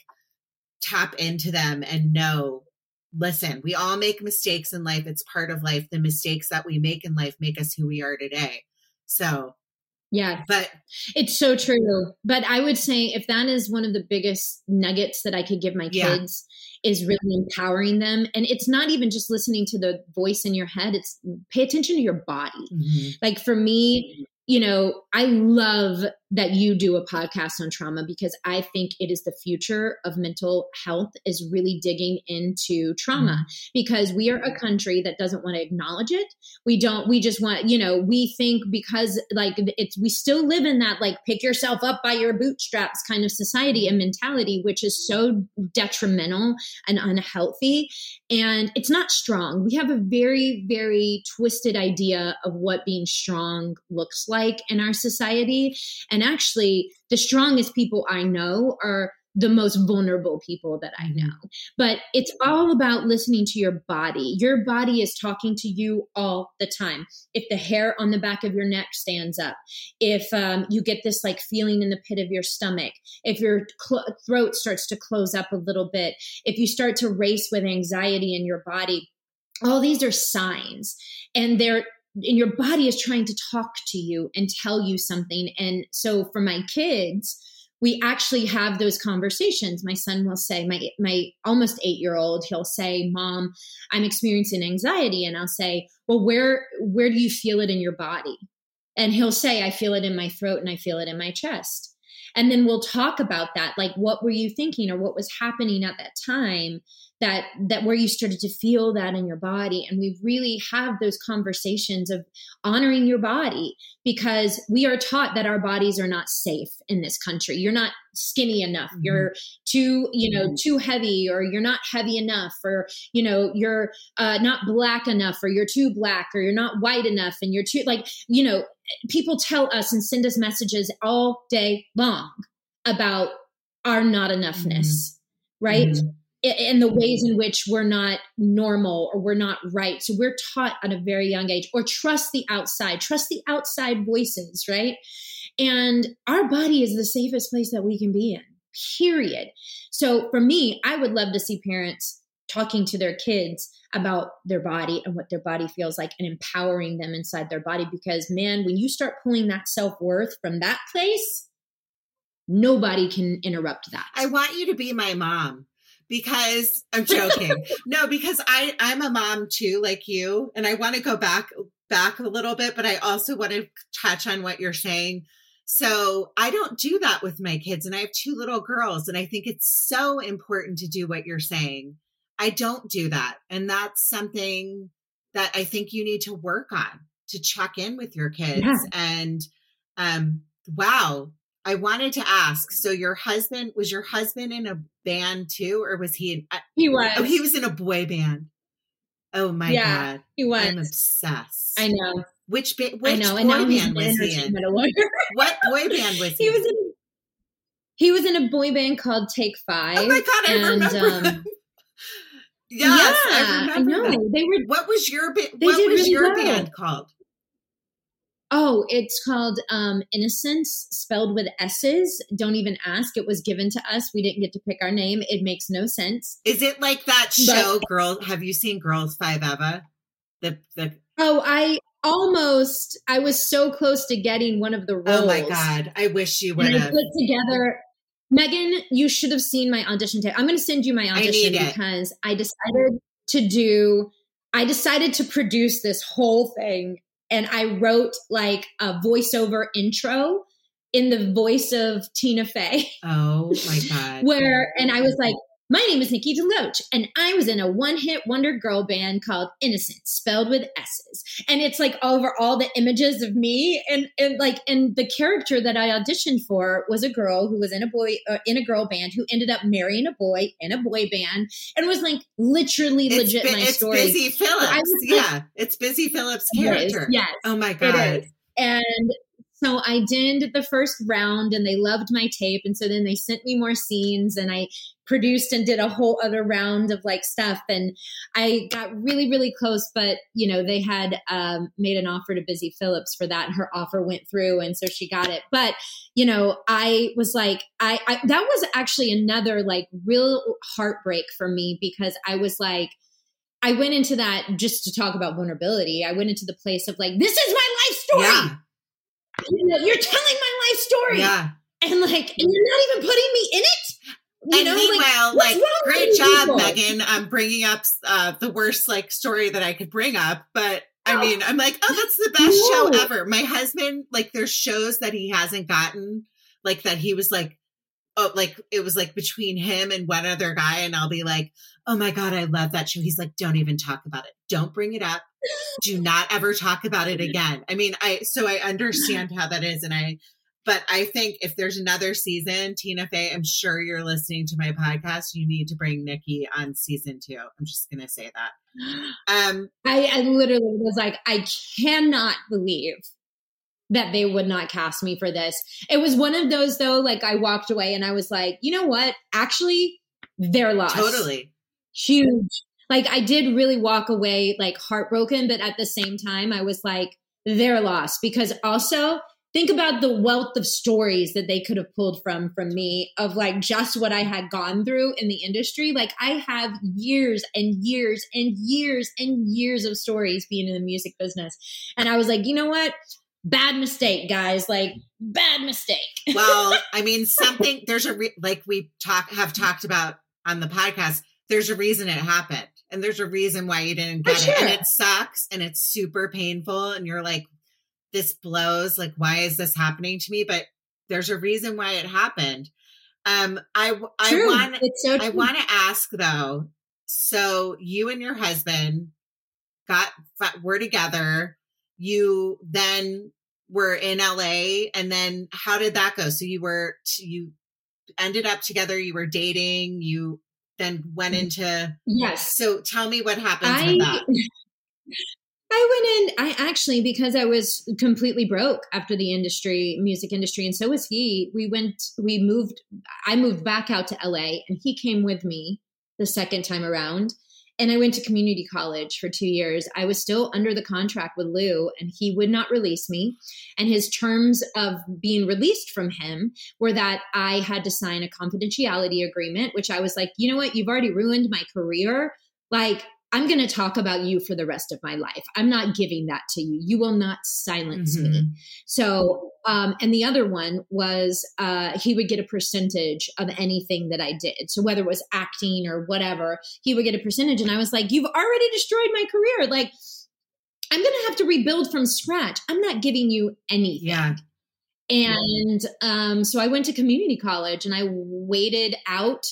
tap into them and know, listen, we all make mistakes in life. It's part of life. The mistakes that we make in life make us who we are today. So, yeah, but it's so true. But I would say if that is one of the biggest nuggets that I could give my kids yeah. is really empowering them. And it's not even just listening to the voice in your head. It's pay attention to your body. Mm-hmm. Like for me, you know, I love that you do a podcast on trauma, because I think it is the future of mental health, is really digging into trauma, mm-hmm. because we are a country that doesn't want to acknowledge it. We don't, we just want, you know, we think because like it's, we still live in that, like, pick yourself up by your bootstraps kind of society and mentality, which is so detrimental and unhealthy. And it's not strong. We have a very, very twisted idea of what being strong looks like in our society. And actually, the strongest people I know are the most vulnerable people that I know. But it's all about listening to your body. Your body is talking to you all the time. If the hair on the back of your neck stands up, if um, you get this like feeling in the pit of your stomach, if your cl- throat starts to close up a little bit, if you start to race with anxiety in your body, all these are signs. And they're and your body is trying to talk to you and tell you something. And so for my kids, we actually have those conversations. My son will say, my my almost eight-year-old, he'll say, Mom, I'm experiencing anxiety. And I'll say, well, where where do you feel it in your body? And he'll say, I feel it in my throat and I feel it in my chest. And then we'll talk about that. Like, what were you thinking, or what was happening at that time that, that where you started to feel that in your body? And we really have those conversations of honoring your body, because we are taught that our bodies are not safe in this country. You're not skinny enough. Mm-hmm. You're too, you know, mm-hmm. too heavy, or you're not heavy enough, or, you know, you're uh, not black enough, or you're too black, or you're not white enough. And you're too, like, you know, people tell us and send us messages all day long about our not enoughness, mm-hmm. right? Mm-hmm. And the ways in which we're not normal or we're not right. So we're taught at a very young age, or trust the outside, trust the outside voices, right? And our body is the safest place that we can be in, period. So for me, I would love to see parents talking to their kids about their body and what their body feels like, and empowering them inside their body. Because man, when you start pulling that self-worth from that place, nobody can interrupt that. I want you to be my mom. Because I'm joking. No, because I, I'm a mom too, like you. And I want to go back, back a little bit, but I also want to touch on what you're saying. So I don't do that with my kids, and I have two little girls, and I think it's so important to do what you're saying. I don't do that. And that's something that I think you need to work on, to check in with your kids. Yeah. And, um, wow. I wanted to ask, so your husband, was your husband in a band too, or was he in, uh, he was, oh, he was in a boy band. Oh my yeah, God. He was. I'm obsessed. I know. Which, ba- which I know. boy And now band was he in? What boy band was he, he was in? He was in a boy band called Take Five. Oh my God, I and, remember um, them. Yes, yeah, I remember I know. Them. They were, what was your, ba- what was really your well. band called? Oh, it's called um, Innocence, spelled with S's. Don't even ask. It was given to us. We didn't get to pick our name. It makes no sense. Is it like that show, but, Girl? Have you seen Girls Five Eva? The the. Oh, I almost. I was so close to getting one of the roles. Oh my God! I wish you would have put together. Megan, you should have seen my audition tape. I'm going to send you my audition I because I decided to do. I decided to produce this whole thing. And I wrote like a voiceover intro in the voice of Tina Fey. Oh my God. Where, and I was like, my name is Nikki DeLoach, and I was in a one-hit wonder girl band called Innocence, spelled with S's. And it's like over all the images of me, and, and like, and the character that I auditioned for was a girl who was in a boy, uh, in a girl band, who ended up marrying a boy in a boy band, and was like literally it's legit bi- my it's story. Busy Phillips, so like, yeah, it's Busy Phillips' character. Yes, oh my God. And so I did the first round, and they loved my tape. And so then they sent me more scenes, and I produced and did a whole other round of like stuff. And I got really, really close, but you know, they had um, made an offer to Busy Phillips for that, and her offer went through. And so she got it. But, you know, I was like, I, I that was actually another like real heartbreak for me, because I was like, I went into that just to talk about vulnerability. I went into the place of like, this is my life story. Yeah. You know, you're telling my life story. Yeah. And like, and you're not even putting me in it. You and know, meanwhile, like, like great job, people? Megan. I'm bringing up uh, the worst like story that I could bring up, but I mean, I'm like, oh, that's the best show ever. My husband, like, there's shows that he hasn't gotten, like that he was like, oh, like it was like between him and one other guy. And I'll be like, oh my God, I love that show. He's like, don't even talk about it. Don't bring it up. Do not ever talk about it again. I mean, I, so I understand how that is. And I, but I think if there's another season, Tina Fey, I'm sure you're listening to my podcast. You need to bring Nikki on season two. I'm just going to say that. Um, I, I literally was like, I cannot believe that they would not cast me for this. It was one of those though, like I walked away and I was like, you know what? Actually, they're lost. Totally. Huge. Like I did really walk away like heartbroken, but at the same time, I was like, they're lost because also think about the wealth of stories that they could have pulled from, from me of like just what I had gone through in the industry. Like I have years and years and years and years of stories being in the music business. And I was like, you know what? Bad mistake, guys. Like bad mistake. Well, I mean, something there's a, re- like we talk, have talked about on the podcast, there's a reason it happened and there's a reason why you didn't get sure. it. And it sucks and it's super painful. And you're like, this blows. Like, why is this happening to me? But there's a reason why it happened. Um, I, I want, so I want to ask though. So you and your husband got, were together. You then were in L A and then how did that go? So you were, you ended up together, you were dating, you then went into, yes. So tell me what happens I, with that. I went in, I actually, because I was completely broke after the industry, music industry, and so was he. We went, we moved, I moved back out to L A and he came with me the second time around. And I went to community college for two years. I was still under the contract with Lou and he would not release me. And his terms of being released from him were that I had to sign a confidentiality agreement, which I was like, you know what? You've already ruined my career. Like, I'm going to talk about you for the rest of my life. I'm not giving that to you. You will not silence mm-hmm. me. So, um, and the other one was uh, he would get a percentage of anything that I did. So whether it was acting or whatever, he would get a percentage. And I was like, you've already destroyed my career. Like, I'm going to have to rebuild from scratch. I'm not giving you anything. Yeah. And um, so I went to community college and I waited out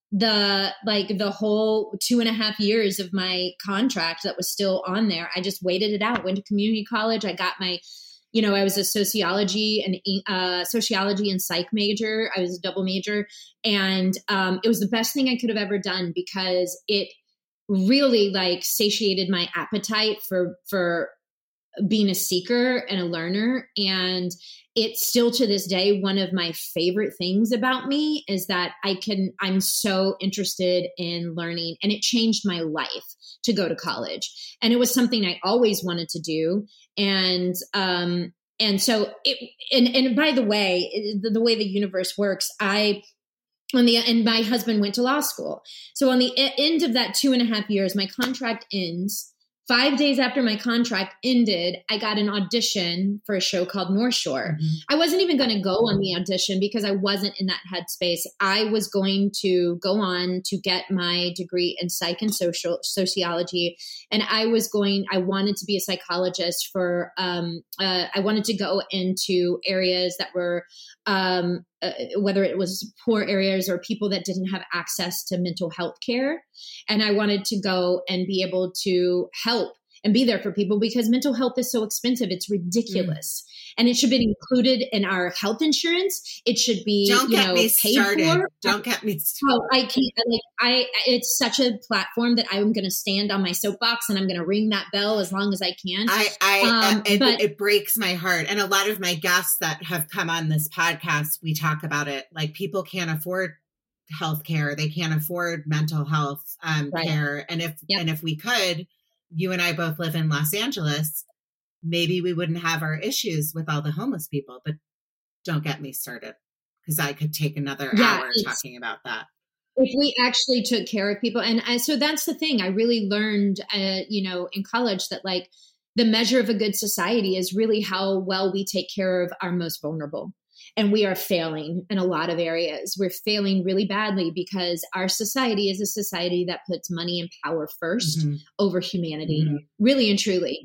the like the whole two and a half years of my contract that was still on there. I just waited it out, went to community college. I got my, you know, I was a sociology and uh, sociology and psych major. I was a double major. And um, it was the best thing I could have ever done because it really like satiated my appetite for, for being a seeker and a learner. And it's still to this day, one of my favorite things about me is that I can, I'm so interested in learning, and it changed my life to go to college. And it was something I always wanted to do. And, um, and so it, and, and by the way, it, the, the way the universe works, I, on the, and my husband went to law school. So on the end of that two and a half years, my contract ends. Five days after my contract ended, I got an audition for a show called North Shore. Mm-hmm. I wasn't even going to go on the audition because I wasn't in that headspace. I was going to go on to get my degree in psych and social sociology. And I was going, I wanted to be a psychologist for, um, uh, I wanted to go into areas that were, um, uh, whether it was poor areas or people that didn't have access to mental health care. And I wanted to go and be able to help and be there for people because mental health is so expensive. It's ridiculous. Mm. And it should be included in our health insurance. It should be, Don't you get know, me paid started. for. Don't get me started. Oh, I can't, like, I, it's such a platform that I'm going to stand on my soapbox and I'm going to ring that bell as long as I can. I, I, um, uh, it, but, it breaks my heart. And a lot of my guests that have come on this podcast, we talk about it. Like people can't afford healthcare. They can't afford mental health um, right. care. And if, yep. and if we could, you and I both live in Los Angeles, maybe we wouldn't have our issues with all the homeless people, but don't get me started because I could take another yeah, hour talking about that. If we actually took care of people. And I, so that's the thing I really learned, uh, you know, in college that like the measure of a good society is really how well we take care of our most vulnerable. And we are failing in a lot of areas. We're failing really badly because our society is a society that puts money and power first mm-hmm. over humanity, mm-hmm. really and truly.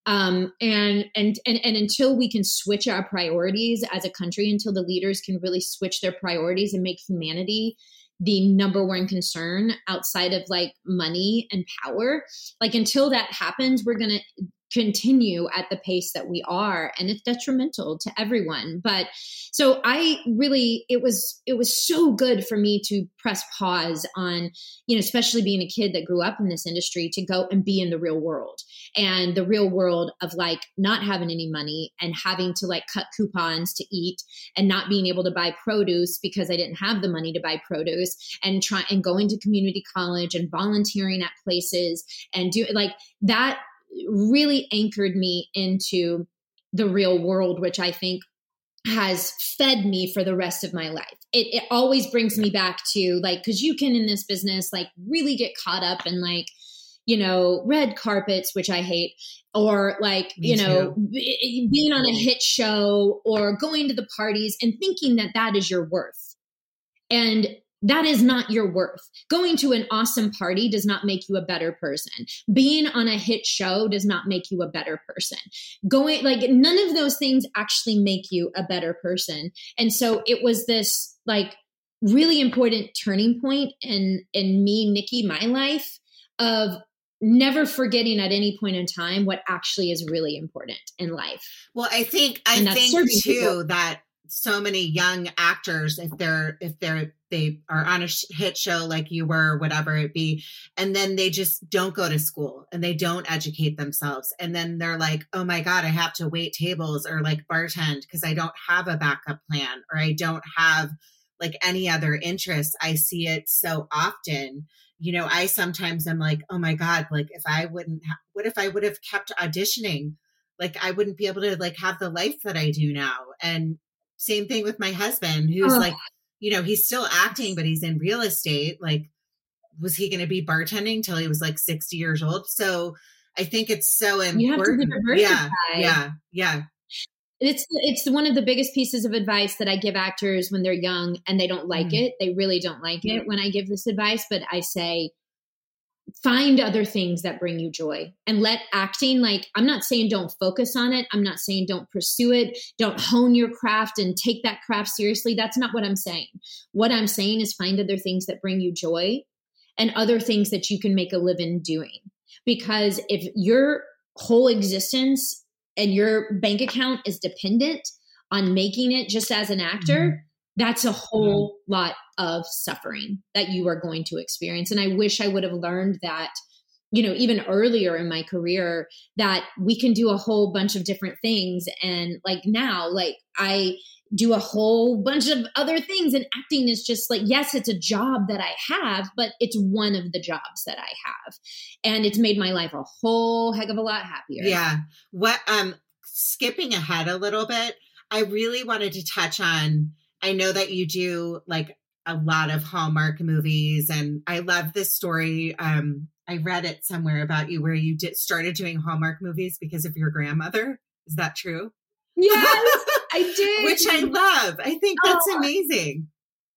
Um, and, and, and, and until we can switch our priorities as a country, until the leaders can really switch their priorities and make humanity the number one concern outside of like money and power, like until that happens, we're going to continue at the pace that we are, and it's detrimental to everyone. But so I really, it was, it was so good for me to press pause on, you know, especially being a kid that grew up in this industry, to go and be in the real world, and the real world of like not having any money and having to like cut coupons to eat and not being able to buy produce because I didn't have the money to buy produce, and try and going to community college and volunteering at places and do like that really anchored me into the real world, which I think has fed me for the rest of my life. It, it always brings me back to like, cause you can in this business, like really get caught up in like, you know, red carpets, which I hate, or like, me you know, b- being on a hit show or going to the parties and thinking that that is your worth. And that is not your worth. Going to an awesome party does not make you a better person. Being on a hit show does not make you a better person. Going like none of those things actually make you a better person. And so it was this like really important turning point in, in me, Nikki, my life, of never forgetting at any point in time what actually is really important in life. Well, I think, I think too, people. that so many young actors, if they're, if they're, they are on a hit show like you were, whatever it be, and then they just don't go to school and they don't educate themselves. And then they're like, oh my God, I have to wait tables or like bartend because I don't have a backup plan, or I don't have like any other interests. I see it so often. You know, I sometimes am like, oh my God, like if I wouldn't, ha- what if I would have kept auditioning? Like I wouldn't be able to like have the life that I do now. And same thing with my husband, who's oh. like, you know, he's still acting, but he's in real estate. Like, was he going to be bartending till he was like sixty years old? So I think it's so important. You have to diversify. Yeah, yeah, yeah. It's it's one of the biggest pieces of advice that I give actors when they're young and they don't like mm. it. They really don't like it when I give this advice, but I say, find other things that bring you joy and let acting, like, I'm not saying don't focus on it. I'm not saying don't pursue it. Don't hone your craft and take that craft seriously. That's not what I'm saying. What I'm saying is find other things that bring you joy and other things that you can make a living doing. Because if your whole existence and your bank account is dependent on making it just as an actor, mm-hmm. that's a whole mm-hmm. lot of suffering that you are going to experience. And I wish I would have learned that, you know, even earlier in my career, that we can do a whole bunch of different things. And like now, like I do a whole bunch of other things, and acting is just like, yes, it's a job that I have, but it's one of the jobs that I have. And it's made my life a whole heck of a lot happier. Yeah. What, um, skipping ahead a little bit, I really wanted to touch on, I know that you do like a lot of Hallmark movies, and I love this story. Um, I read it somewhere about you where you did started doing Hallmark movies because of your grandmother. Is that true? Yes, I did. Which I love. I think that's oh, amazing.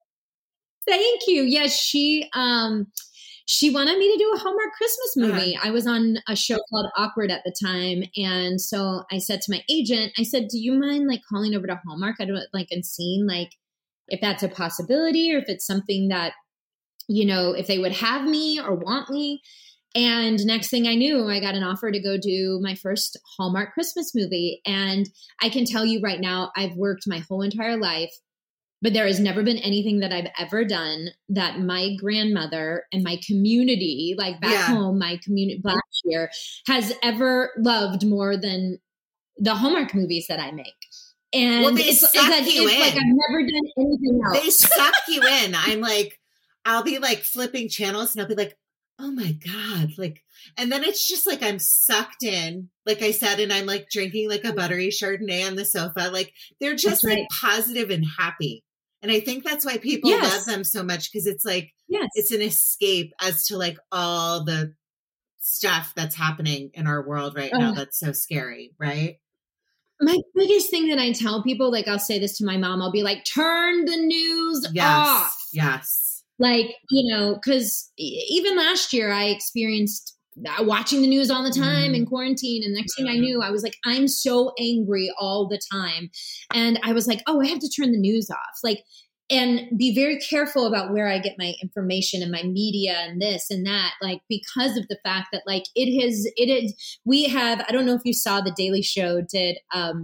Thank you. Yes, she um she wanted me to do a Hallmark Christmas movie. Uh-huh. I was on a show called Awkward at the time. And so I said to my agent, I said, do you mind like calling over to Hallmark? I don't like and seeing like if that's a possibility or if it's something that, you know, if they would have me or want me. And next thing I knew, I got an offer to go do my first Hallmark Christmas movie. And I can tell you right now, I've worked my whole entire life, but there has never been anything that I've ever done that my grandmother and my community, like back yeah. home, my community, Black here, has ever loved more than the Hallmark movies that I make. And well, they it's, suck it's, you it's in. like I've never done anything else. They suck you in. I'm like, I'll be like flipping channels and I'll be like, oh my God. Like, and then it's just like, I'm sucked in, like I said, and I'm like drinking like a buttery Chardonnay on the sofa. Like they're just right. like positive and happy. And I think that's why people yes. love them so much. Cause it's like, yes. it's an escape as to like all the stuff that's happening in our world right oh. now. That's so scary. Right. My biggest thing that I tell people, like I'll say this to my mom, I'll be like, turn the news yes, off. Yes. Like, you know, because even last year I experienced watching the news all the time in quarantine. And next thing I knew, I was like, I'm so angry all the time. And I was like, oh, I have to turn the news off. Like, and be very careful about where I get my information and my media and this and that, like, because of the fact that like it has, it is, we have, I don't know if you saw the Daily Show did um,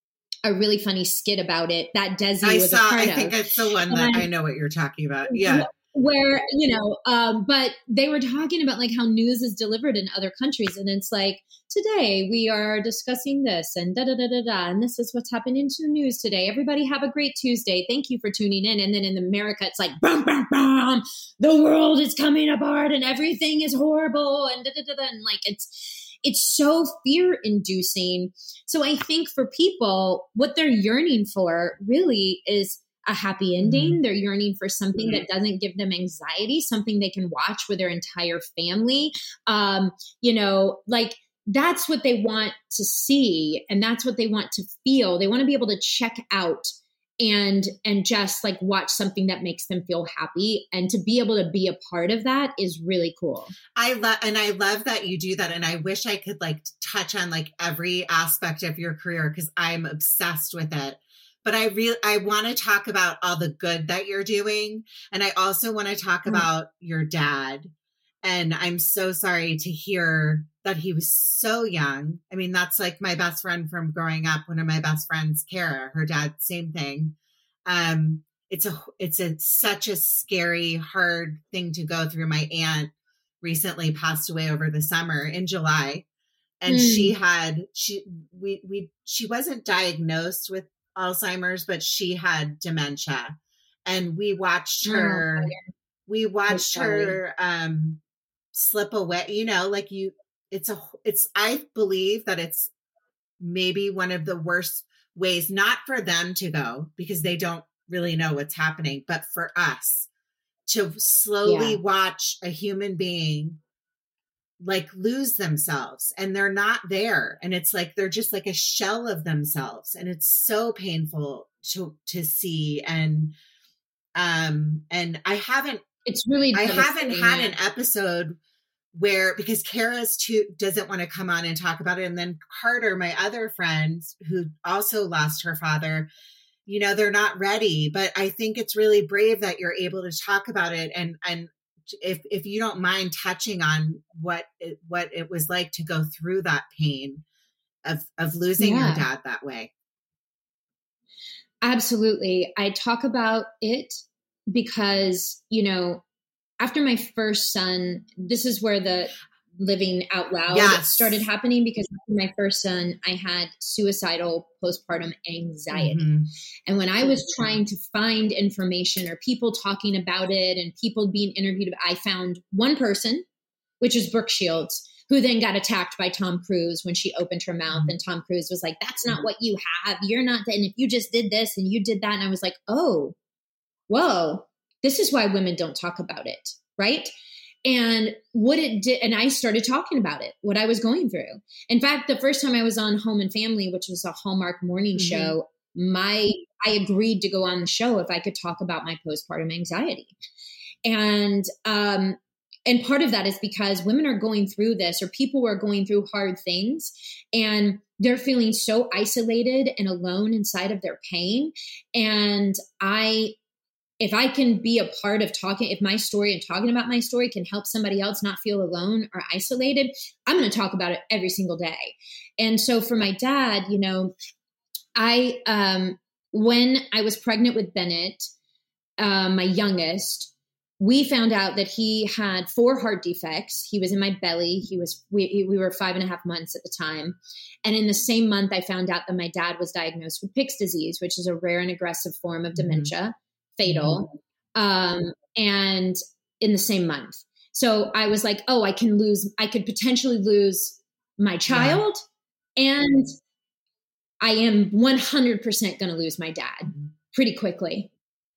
a really funny skit about it that Desi I was saw, a part I of. think it's the one that and, I know what you're talking about. Yeah. Where, you know, um, but they were talking about like how news is delivered in other countries. And it's like, today we are discussing this and da da da da da. And this is what's happening to the news today. Everybody have a great Tuesday. Thank you for tuning in. And then in America, it's like, bam, bam, bam, the world is coming apart and everything is horrible. And da da da da. And like, it's, it's so fear inducing. So I think for people, what they're yearning for really is a happy ending. Mm-hmm. They're yearning for something mm-hmm. that doesn't give them anxiety, something they can watch with their entire family. Um, you know, like that's what they want to see. And that's what they want to feel. They want to be able to check out and, and just like watch something that makes them feel happy. And to be able to be a part of that is really cool. I love, and I love that you do that. And I wish I could like touch on like every aspect of your career because I'm obsessed with it. But I really, I want to talk about all the good that you're doing. And I also want to talk mm-hmm. about your dad. And I'm so sorry to hear that he was so young. I mean, that's like my best friend from growing up. One of my best friends, Kara, her dad, same thing. Um, it's a, it's a, such a scary, hard thing to go through. My aunt recently passed away over the summer in July. And mm. she had, she, we, we, she wasn't diagnosed with Alzheimer's, but she had dementia, and we watched her, oh, we watched her, um, slip away, you know, like you, it's a, it's, I believe that it's maybe one of the worst ways, not for them to go because they don't really know what's happening, but for us to slowly yeah. watch a human being like lose themselves and they're not there. And it's like, they're just like a shell of themselves. And it's so painful to, to see. And, um, and I haven't, it's really, I haven't had an episode where, because Kara's too, doesn't want to come on and talk about it. And then Carter, my other friend who also lost her father, you know, they're not ready, but I think it's really brave that you're able to talk about it. And, and, if if you don't mind touching on what it, what it was like to go through that pain of of losing yeah. your dad that way. Absolutely. I talk about it because, you know, after my first son, this is where the living out loud yes. started happening, because after my first son, I had suicidal postpartum anxiety. Mm-hmm. And when I was trying to find information or people talking about it and people being interviewed, I found one person, which is Brooke Shields, who then got attacked by Tom Cruise when she opened her mouth. Mm-hmm. And Tom Cruise was like, that's not what you have. You're not. And if you just did this and you did that. And I was like, oh, whoa, this is why women don't talk about it. Right. And what it did, and I started talking about it, what I was going through. In fact, the first time I was on Home and Family, which was a Hallmark morning mm-hmm. show, my I agreed to go on the show if I could talk about my postpartum anxiety. And um, and part of that is because women are going through this, or people are going through hard things, and they're feeling so isolated and alone inside of their pain. And I If I can be a part of talking, if my story and talking about my story can help somebody else not feel alone or isolated, I'm going to talk about it every single day. And so for my dad, you know, I, um, when I was pregnant with Bennett, uh, my youngest, we found out that he had four heart defects. He was in my belly. He was, we, we were five and a half months at the time. And in the same month, I found out that my dad was diagnosed with Pick's disease, which is a rare and aggressive form of dementia. Mm-hmm. Fatal. Um, and in the same month. So I was like, oh, I can lose, I could potentially lose my child. Yeah. And I am one hundred percent going to lose my dad mm-hmm. pretty quickly.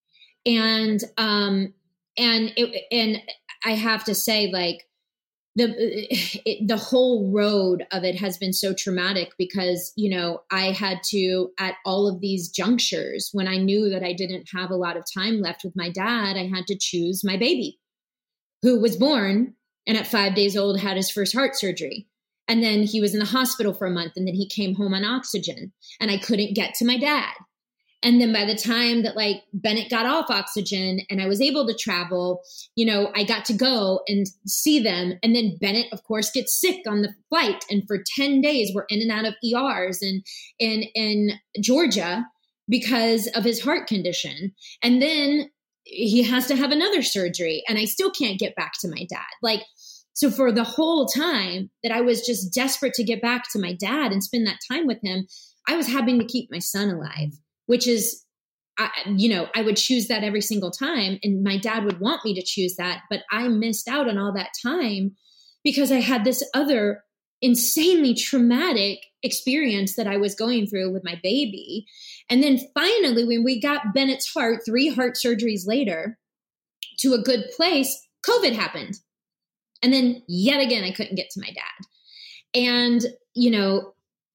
And, um, and it, and I have to say, like, the, it, the whole road of it has been so traumatic because, you know, I had to, at all of these junctures, when I knew that I didn't have a lot of time left with my dad, I had to choose my baby, who was born And at five days old, had his first heart surgery. And then he was in the hospital for a month, and then he came home on oxygen, and I couldn't get to my dad. And then by the time that like Bennett got off oxygen and I was able to travel, you know, I got to go and see them. And then Bennett, of course, gets sick on the flight. And for ten days, we're in and out of E Rs and in, in Georgia because of his heart condition. And then he has to have another surgery, and I still can't get back to my dad. Like, so for the whole time that I was just desperate to get back to my dad and spend that time with him, I was having to keep my son alive. Which is, I, you know, I would choose that every single time. And my dad would want me to choose that. But I missed out on all that time because I had this other insanely traumatic experience that I was going through with my baby. And then finally, when we got Bennett's heart, three heart surgeries later, to a good place, COVID happened. And then yet again, I couldn't get to my dad. And, you know,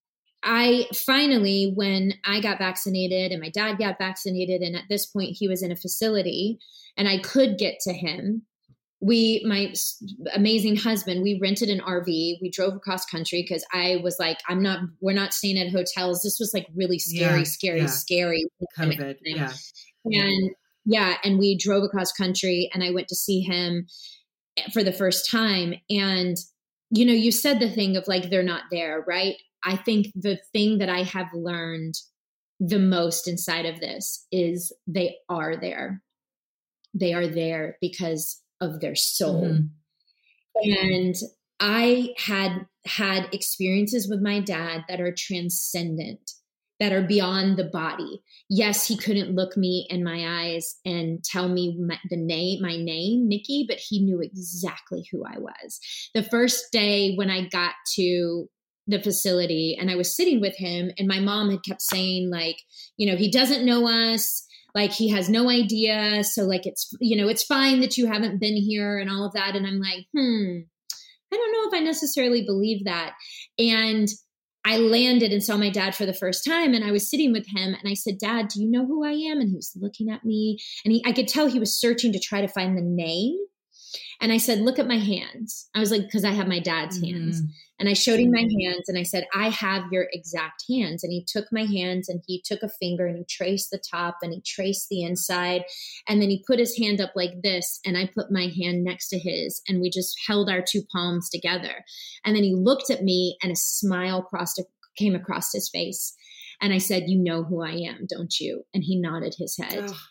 I finally, when I got vaccinated and my dad got vaccinated, and at this point he was in a facility and I could get to him, we, my amazing husband, we rented an R V. We drove across country because I was like, I'm not, we're not staying at hotels. This was like really scary, yeah, scary, yeah. scary. COVID, yeah. And yeah. And we drove across country and I went to see him for the first time. And, you know, you said the thing of like, they're not there, right? I think the thing that I have learned the most inside of this is they are there. They are there because of their soul. Mm-hmm. And I had had experiences with my dad that are transcendent, that are beyond the body. Yes, he couldn't look me in my eyes and tell me my, the name, my name, Nikki, but he knew exactly who I was. The first day when I got to the facility and I was sitting with him, and my mom had kept saying like, you know, he doesn't know us, like he has no idea. So like, it's, you know, it's fine that you haven't been here and all of that. And I'm like, hmm, I don't know if I necessarily believe that. And I landed and saw my dad for the first time, and I was sitting with him and I said, Dad, do you know who I am? And he was looking at me, and he, I could tell he was searching to try to find the name. And I said, look at my hands. I was like, because I have my dad's mm-hmm. hands. And I showed him my hands and I said, I have your exact hands. And he took my hands and he took a finger and he traced the top and he traced the inside. And then he put his hand up like this. And I put my hand next to his, and we just held our two palms together. And then he looked at me and a smile crossed, came across his face. And I said, you know who I am, don't you? And he nodded his head. Oh.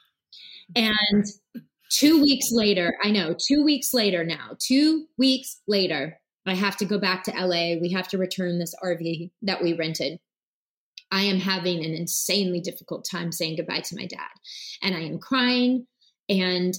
And two weeks later, I know, two weeks later now, two weeks later, I have to go back to L A. We have to return this R V that we rented. I am having an insanely difficult time saying goodbye to my dad. And I am crying. And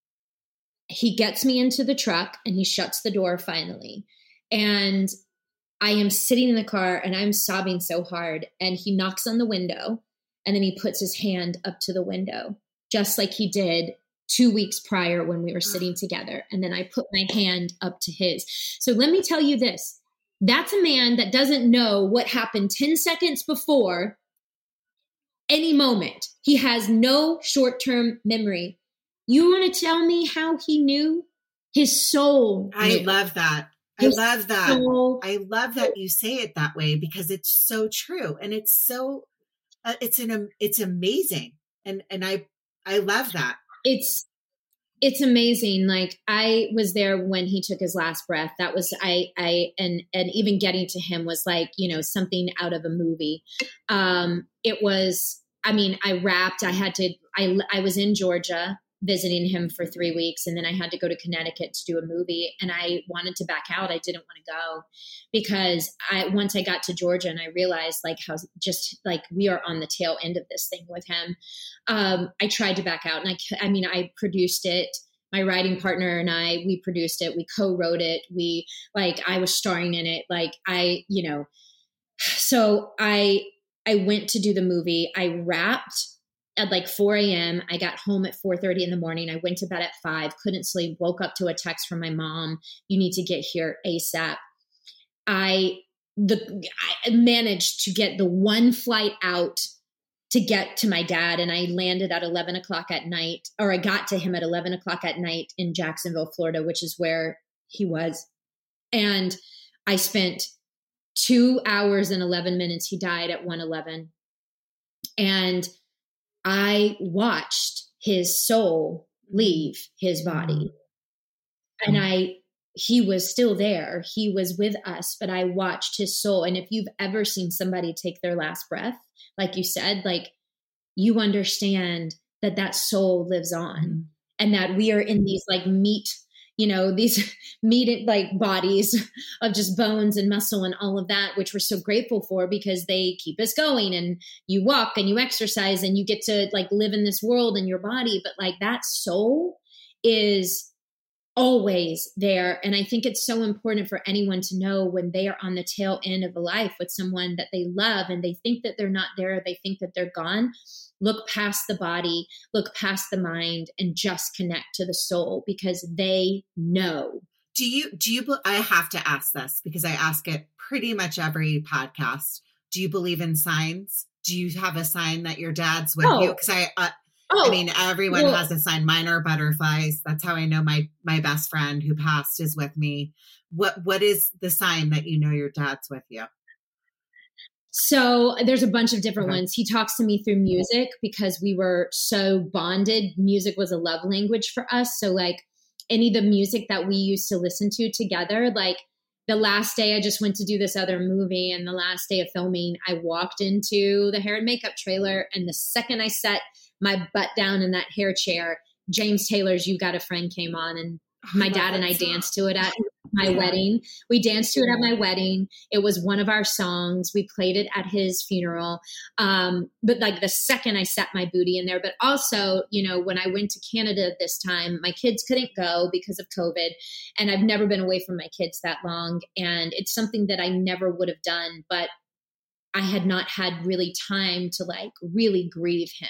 he gets me into the truck and he shuts the door finally. And I am sitting in the car and I'm sobbing so hard. And he knocks on the window and then he puts his hand up to the window, just like he did two weeks prior when we were sitting together. And then I put my hand up to his. So let me tell you this. That's a man that doesn't know what happened ten seconds before any moment. He has no short-term memory. You want to tell me how he knew? His soul knew. I love that. His I love that. Soul. I love that you say it that way because it's so true. And it's so, uh, it's an, it's amazing. And, and I, I love that. It's, it's amazing. Like I was there when he took his last breath. That was, I, I, and, and even getting to him was like, you know, something out of a movie. Um, it was, I mean, I wrapped, I had to, I, I was in Georgia visiting him for three weeks. And then I had to go to Connecticut to do a movie, and I wanted to back out. I didn't want to go because I, once I got to Georgia and I realized like how just like we are on the tail end of this thing with him. Um, I tried to back out, and I, I mean, I produced it. My writing partner and I, we produced it. We co-wrote it. We like, I was starring in it. Like I, you know, so I, I went to do the movie. I wrapped at like four a.m. I got home at four thirty in the morning. I went to bed at five, couldn't sleep, woke up to a text from my mom. You need to get here ASAP. I, the, I managed to get the one flight out to get to my dad. And I landed at eleven o'clock at night, or I got to him at eleven o'clock at night in Jacksonville, Florida, which is where He was. And I spent two hours and eleven minutes. He died at one eleven. And I watched his soul leave his body. And I, he was still there. He was with us, but I watched his soul. And if you've ever seen somebody take their last breath, like you said, like you understand that that soul lives on mm-hmm. and that we are in these like meat, you know, these meat like bodies of just bones and muscle and all of that, which we're so grateful for because they keep us going, and you walk and you exercise and you get to like live in this world in your body. But like that soul is always there. And I think it's so important for anyone to know when they are on the tail end of a life with someone that they love and they think that they're not there, they think that they're gone. Look past the body, look past the mind, and just connect to the soul because they know. Do you, do you, I have to ask this because I ask it pretty much every podcast. Do you believe in signs? Do you have a sign that your dad's with oh. you? Because I, uh, Oh, I mean, everyone well, has a sign. Mine are butterflies. That's how I know my, my best friend who passed is with me. What, what is the sign that you know your dad's with you? So there's a bunch of different Okay. ones. He talks to me through music because we were so bonded. Music was a love language for us. So like any of the music that we used to listen to together, like the last day I just went to do this other movie, and the last day of filming, I walked into the hair and makeup trailer. And the second I set my butt down in that hair chair, James Taylor's You Got a Friend came on, and my dad and I danced to it at my yeah. wedding. We danced to it at my wedding. It was one of our songs. We played it at his funeral. Um, but like the second I set my booty in there, but also, you know, when I went to Canada this time, my kids couldn't go because of COVID, and I've never been away from my kids that long. And it's something that I never would have done, but I had not had really time to like really grieve him,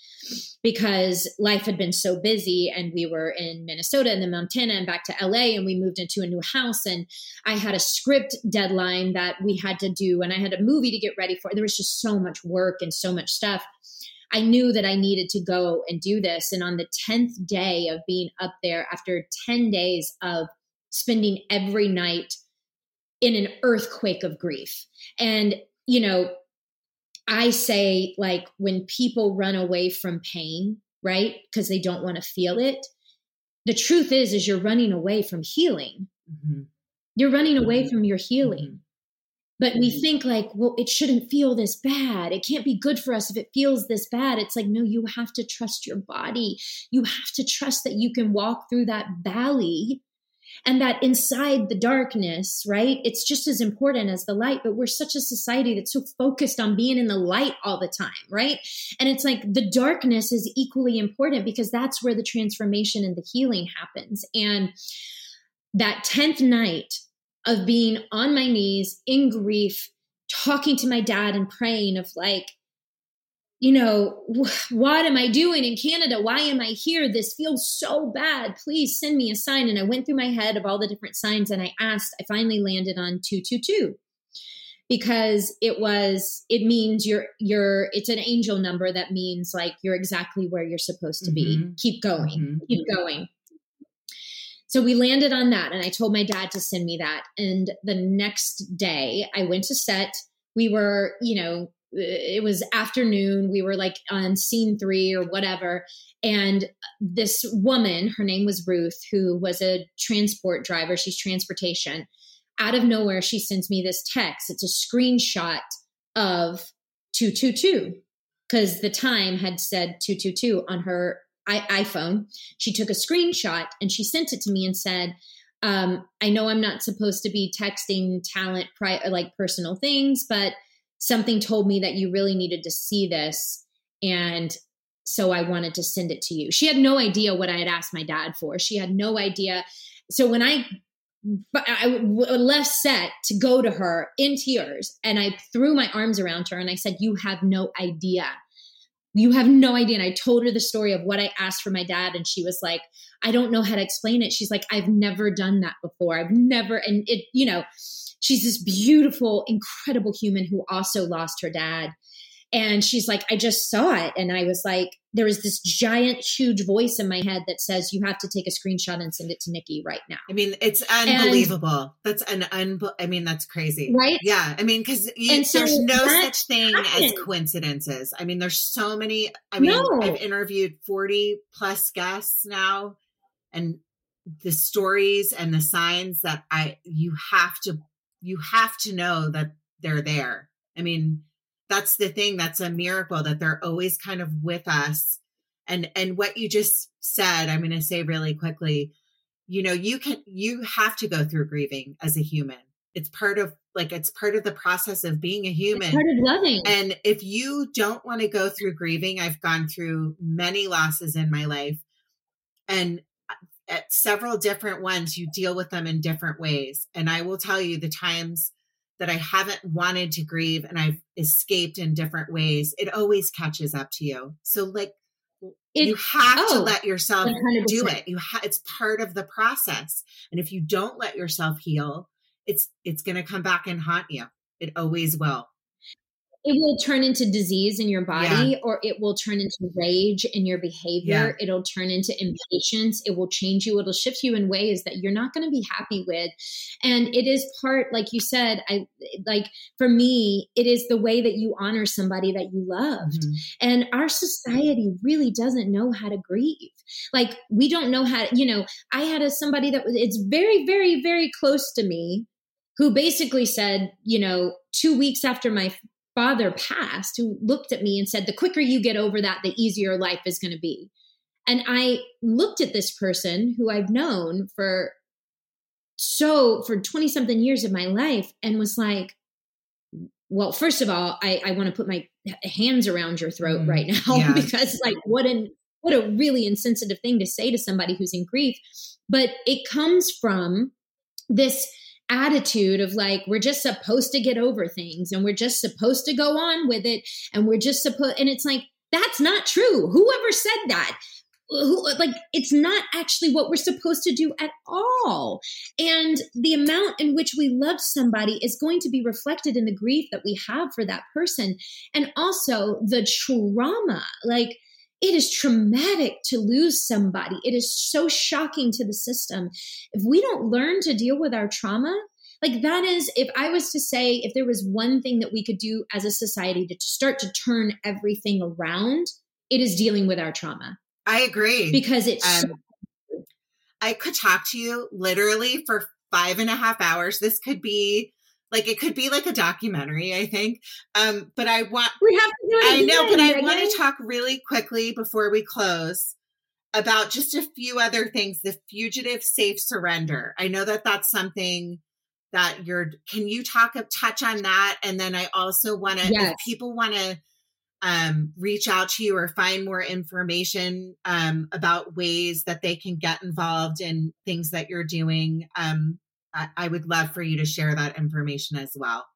because life had been so busy, and we were in Minnesota and then Montana and back to L A, and we moved into a new house, and I had a script deadline that we had to do, and I had a movie to get ready for. There was just so much work and so much stuff. I knew that I needed to go and do this. And on the tenth day of being up there, after ten days of spending every night in an earthquake of grief, and, you know, I say, like, when people run away from pain, right, because they don't want to feel it, the truth is, is you're running away from healing. Mm-hmm. You're running away mm-hmm. from your healing. Mm-hmm. But mm-hmm. we think like, well, it shouldn't feel this bad. It can't be good for us if it feels this bad. It's like, no, you have to trust your body. You have to trust that you can walk through that valley, and that inside the darkness, right, it's just as important as the light. But we're such a society that's so focused on being in the light all the time, right? And it's like the darkness is equally important, because that's where the transformation and the healing happens. And that tenth night of being on my knees in grief, talking to my dad and praying of like, you know, what am I doing in Canada? Why am I here? This feels so bad. Please send me a sign. And I went through my head of all the different signs, and I asked, I finally landed on two two two, because it was, it means you're, you're, it's an angel number that means like, you're exactly where you're supposed to be. Mm-hmm. Keep going, mm-hmm. keep going. So we landed on that, and I told my dad to send me that. And the next day I went to set. We were, you know, it was afternoon. We were like on scene three or whatever. And this woman, her name was Ruth, who was a transport driver. She's transportation. Out of nowhere, she sends me this text. It's a screenshot of two two two, because the time had said two two two on her I- iPhone. She took a screenshot and she sent it to me and said, um, I know I'm not supposed to be texting talent, pri- like personal things, but something told me that you really needed to see this. And so I wanted to send it to you. She had no idea what I had asked my dad for. She had no idea. So when I, I left set to go to her in tears, and I threw my arms around her and I said, you have no idea. You have no idea. And I told her the story of what I asked for my dad. And she was like, I don't know how to explain it. She's like, I've never done that before. I've never, and it, you know, she's this beautiful, incredible human who also lost her dad. And she's like, I just saw it. And I was like, there was this giant, huge voice in my head that says, you have to take a screenshot and send it to Nikki right now. I mean, it's unbelievable. And, that's an unbe- I mean, that's crazy. Right? Yeah. I mean, because so there's no such thing happened. as coincidences. I mean, there's so many. I mean, no. I've interviewed forty plus guests now, and the stories and the signs that I, you have to, you have to know that they're there. I mean, that's the thing. That's a miracle that they're always kind of with us. And, and what you just said, I'm going to say really quickly, you know, you can, you have to go through grieving as a human. It's part of like, it's part of the process of being a human. It's part of loving. And if you don't want to go through grieving, I've gone through many losses in my life, and at several different ones, you deal with them in different ways. And I will tell you the times that I haven't wanted to grieve and I've escaped in different ways, it always catches up to you. So like it, you have oh, to let yourself one hundred percent do it. You ha- it's part of the process. And if you don't let yourself heal, it's, it's going to come back and haunt you. It always will. It will turn into disease in your body, yeah. or it will turn into rage in your behavior. Yeah. It'll turn into impatience. It will change you. It'll shift you in ways that you're not going to be happy with. And it is part, like you said, I like for me, it is the way that you honor somebody that you loved. Mm-hmm. And our society really doesn't know how to grieve. Like we don't know how, you know, I had a, somebody that was, it's very, very, very close to me who basically said, you know, two weeks after my father passed, who looked at me and said, the quicker you get over that, the easier life is going to be. And I looked at this person who I've known for so for twenty something years of my life and was like, well, first of all, I, I want to put my hands around your throat mm, right now yeah. because like what an, what a really insensitive thing to say to somebody who's in grief. But it comes from this attitude of like, we're just supposed to get over things and we're just supposed to go on with it. And we're just supposed, and it's like, that's not true. Whoever said that, who, like, it's not actually what we're supposed to do at all. And the amount in which we love somebody is going to be reflected in the grief that we have for that person. And also the trauma, like, it is traumatic to lose somebody. It is so shocking to the system. If we don't learn to deal with our trauma, like that is, if I was to say, if there was one thing that we could do as a society to start to turn everything around, it is dealing with our trauma. I agree. Because it's, um, so- I could talk to you literally for five and a half hours. This could be Like it could be like a documentary, I think. Um, but I want, we have to do it I again, know, but I again. want to talk really quickly before we close about just a few other things. The fugitive safe surrender. I know that that's something that you're, can you talk, touch on that? And then I also want to, yes. if people want to um, reach out to you or find more information um, about ways that they can get involved in things that you're doing, um, I would love for you to share that information as well.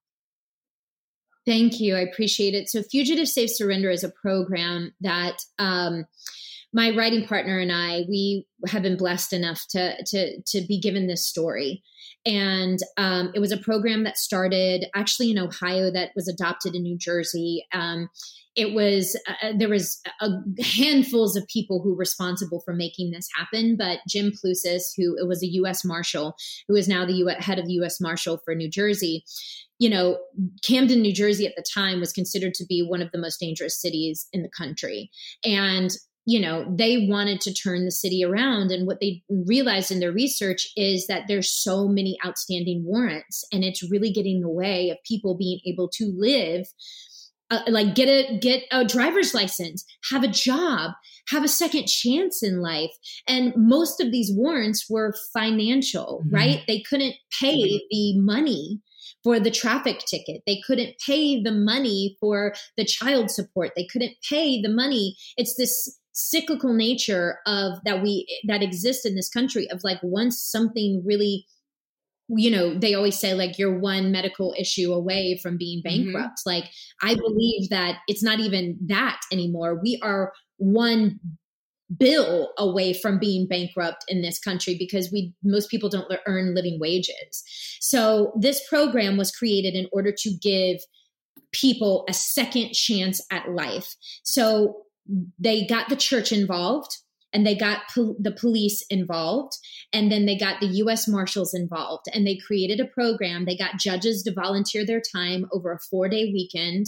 Thank you. I appreciate it. So Fugitive Safe Surrender is a program that um, my writing partner and I, we have been blessed enough to, to, to be given this story. And um, it was a program that started actually in Ohio that was adopted in New Jersey. Um, it was, uh, there was a, handfuls of people who were responsible for making this happen. But Jim Plusas, who it was a U S Marshal, who is now the U S, head of the U S Marshal for New Jersey, you know, Camden, New Jersey at the time was considered to be one of the most dangerous cities in the country. And you know, they wanted to turn the city around. And what they realized in their research is that there's so many outstanding warrants, and it's really getting in the way of people being able to live, uh, like get a, get a driver's license, have a job, have a second chance in life. And most of these warrants were financial, mm-hmm. right? They couldn't pay mm-hmm. the money for the traffic ticket. They couldn't pay the money for the child support. They couldn't pay the money. It's this cyclical nature of that we that exists in this country of like once something really, you know, they always say like you're one medical issue away from being bankrupt. Mm-hmm. Like I believe that it's not even that anymore. We are one bill away from being bankrupt in this country because we most people don't earn living wages. So this program was created in order to give people a second chance at life. So they got the church involved, and they got pol- the police involved, and then they got the U S Marshals involved, and they created a program. They got judges to volunteer their time over a four-day weekend,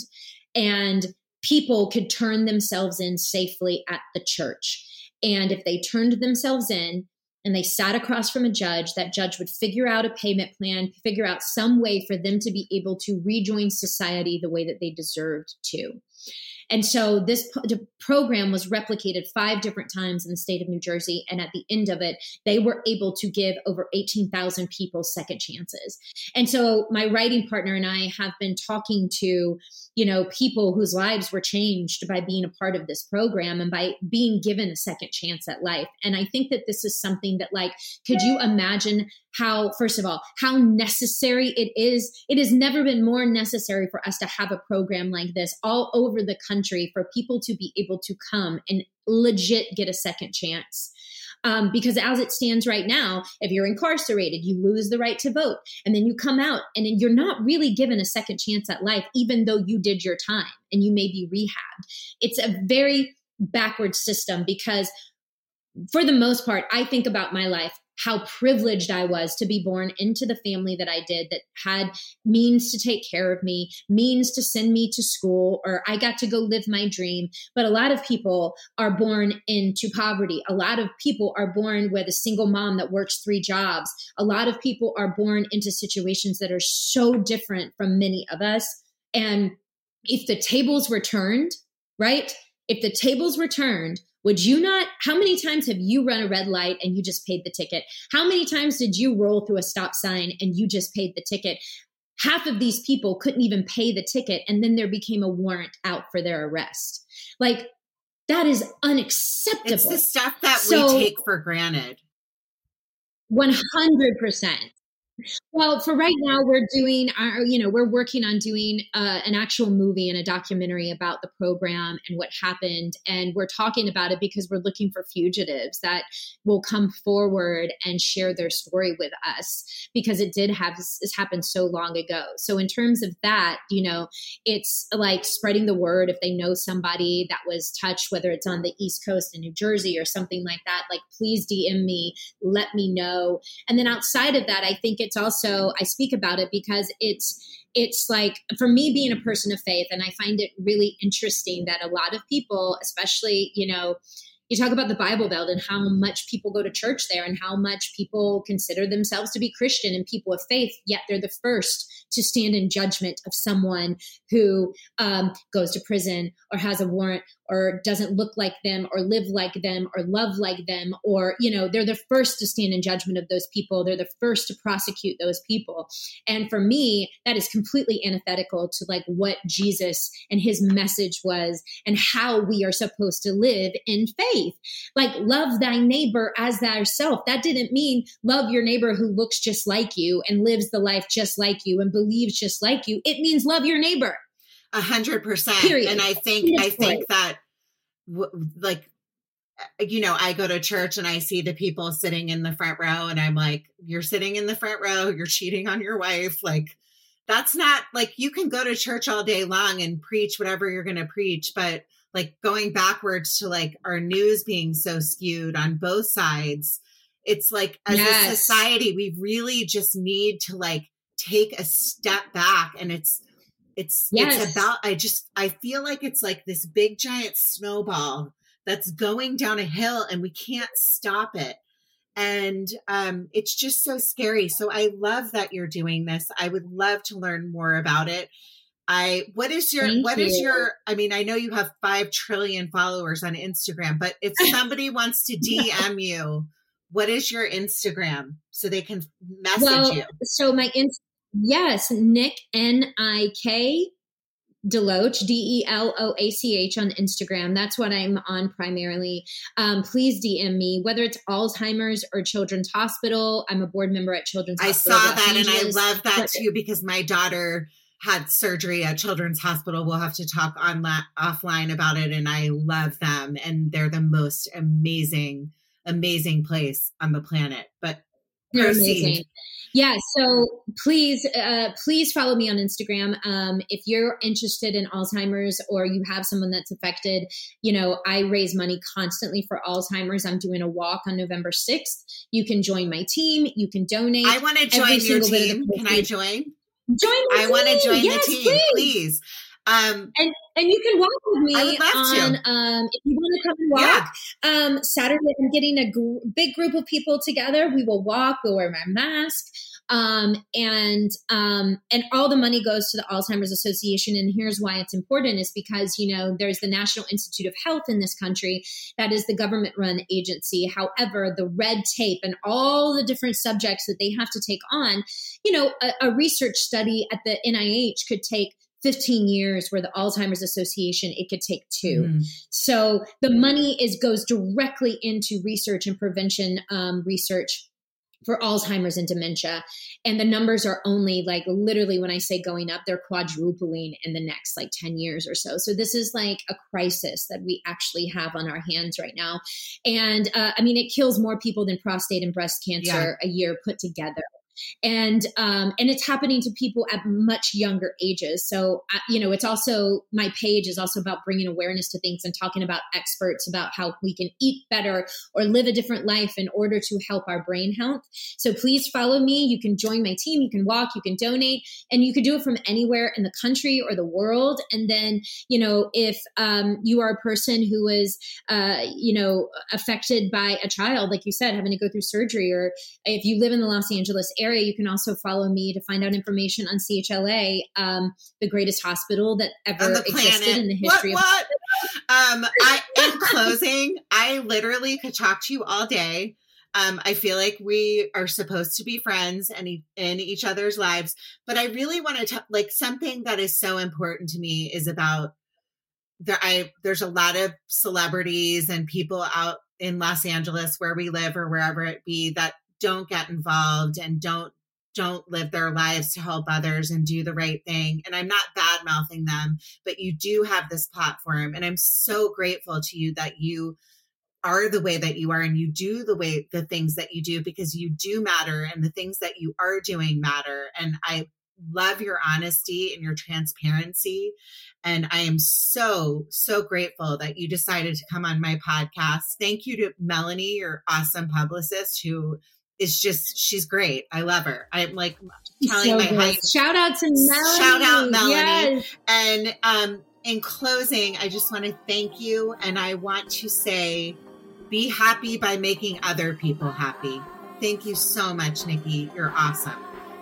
and people could turn themselves in safely at the church. And if they turned themselves in and they sat across from a judge, that judge would figure out a payment plan, figure out some way for them to be able to rejoin society the way that they deserved to. And so this p- program was replicated five different times in the state of New Jersey. And at the end of it, they were able to give over eighteen thousand people second chances. And so my writing partner and I have been talking to, you know, people whose lives were changed by being a part of this program and by being given a second chance at life. And I think that this is something that, like, could you imagine how, first of all, how necessary it is? It has never been more necessary for us to have a program like this all over the country for people to be able to come and legit get a second chance. Um, because as it stands right now, if you're incarcerated, you lose the right to vote. And then you come out and then you're not really given a second chance at life, even though you did your time and you may be rehabbed. It's a very backward system because for the most part, I think about my life, how privileged I was to be born into the family that I did, that had means to take care of me, means to send me to school, or I got to go live my dream. But a lot of people are born into poverty. A lot of people are born with a single mom that works three jobs. A lot of people are born into situations that are so different from many of us. And if the tables were turned, right? If the tables were turned, would you not, how many times have you run a red light and you just paid the ticket? How many times did you roll through a stop sign and you just paid the ticket? Half of these people couldn't even pay the ticket, and then there became a warrant out for their arrest. Like, that is unacceptable. It's the stuff that so, we take for granted. one hundred percent. Well, for right now, we're doing, our, you know, we're working on doing uh, an actual movie and a documentary about the program and what happened. And we're talking about it because we're looking for fugitives that will come forward and share their story with us, because it did have, this happened so long ago. So in terms of that, you know, it's like spreading the word. If they know somebody that was touched, whether it's on the East Coast in New Jersey or something like that, like, please D M me, let me know. And then outside of that, I think it's also, I speak about it because it's, it's like, for me being a person of faith, and I find it really interesting that a lot of people, especially, you know, you talk about the Bible Belt and how much people go to church there and how much people consider themselves to be Christian and people of faith, yet they're the first to stand in judgment of someone who um, goes to prison or has a warrant or doesn't look like them or live like them or love like them, or, you know, they're the first to stand in judgment of those people. They're the first to prosecute those people. And for me, that is completely antithetical to like what Jesus and his message was and how we are supposed to live in faith. Like, love thy neighbor as thyself. That didn't mean love your neighbor who looks just like you and lives the life just like you and believes just like you. It means love your neighbor. A hundred percent. Period. And I think, I think that w- like, you know, I go to church and I see the people sitting in the front row and I'm like, you're sitting in the front row, you're cheating on your wife. Like, that's not, like, you can go to church all day long and preach whatever you're going to preach. But like, going backwards to like our news being so skewed on both sides, it's like, as yes. a society, we really just need to like take a step back. And it's, It's yes. it's about, I just, I feel like it's like this big giant snowball that's going down a hill and we can't stop it. And um, it's just so scary. So I love that you're doing this. I would love to learn more about it. I, what is your, Thank what you. is your, I mean, I know you have five trillion followers on Instagram, but if somebody wants to D M you, what is your Instagram so they can message well, you? So my Instagram, yes, Nick, N I K, Deloach, D E L O A C H on Instagram. That's what I'm on primarily. Um, please D M me, whether it's Alzheimer's or Children's Hospital. I'm a board member at Children's I Hospital. I saw that and I love that too, because my daughter had surgery at Children's Hospital. We'll have to talk on la- offline about it. And I love them. And they're the most amazing, amazing place on the planet. But You're Proceed. amazing. Yeah. So please, uh, please follow me on Instagram. Um, if you're interested in Alzheimer's or you have someone that's affected, you know, I raise money constantly for Alzheimer's. I'm doing a walk on November sixth. You can join my team. You can donate. I want to join your team. Can I join? Join my I want to join yes, the team, please. please. Um, and and you can walk with me I would love on to. um, if you want to come and walk. Yeah. Um, Saturday, I'm getting a gr- big group of people together. We will walk. We'll wear my mask. Um, and, um, and all the money goes to the Alzheimer's Association. And here's why it's important is because, you know, there's the National Institute of Health in this country. That is the government run agency. However, the red tape and all the different subjects that they have to take on, you know, a, a research study at the N I H could take fifteen years, where the Alzheimer's Association, it could take two. Mm. So the money is goes directly into research and prevention um, research for Alzheimer's and dementia. And the numbers are only like literally when I say going up, they're quadrupling in the next like ten years or so. So this is like a crisis that we actually have on our hands right now. And uh, I mean, it kills more people than prostate and breast cancer yeah. a year put together. And, um, and it's happening to people at much younger ages. So, uh, you know, it's also, my page is also about bringing awareness to things and talking about experts about how we can eat better or live a different life in order to help our brain health. So please follow me. You can join my team. You can walk, you can donate, and you can do it from anywhere in the country or the world. And then, you know, if, um, you are a person who is, uh, you know, affected by a child, like you said, having to go through surgery, or if you live in the Los Angeles area, you can also follow me to find out information on C H L A, um, the greatest hospital that ever existed in the history what, what? of um, I, in closing, I literally could talk to you all day. Um, I feel like we are supposed to be friends and in each other's lives, but I really want to like something that is so important to me is about there. I there's a lot of celebrities and people out in Los Angeles where we live or wherever it be that don't get involved and don't don't live their lives to help others and do the right thing. And I'm not bad mouthing them, but you do have this platform. And I'm so grateful to you that you are the way that you are and you do the way the things that you do, because you do matter and the things that you are doing matter. And I love your honesty and your transparency. And I am so, so grateful that you decided to come on my podcast. Thank you to Melanie, your awesome publicist, who is just, she's great. I love her. I'm like telling so my height. Shout out to Melanie. Shout out Melanie. Yes. And um, in closing, I just want to thank you. And I want to say, be happy by making other people happy. Thank you so much, Nikki. You're awesome.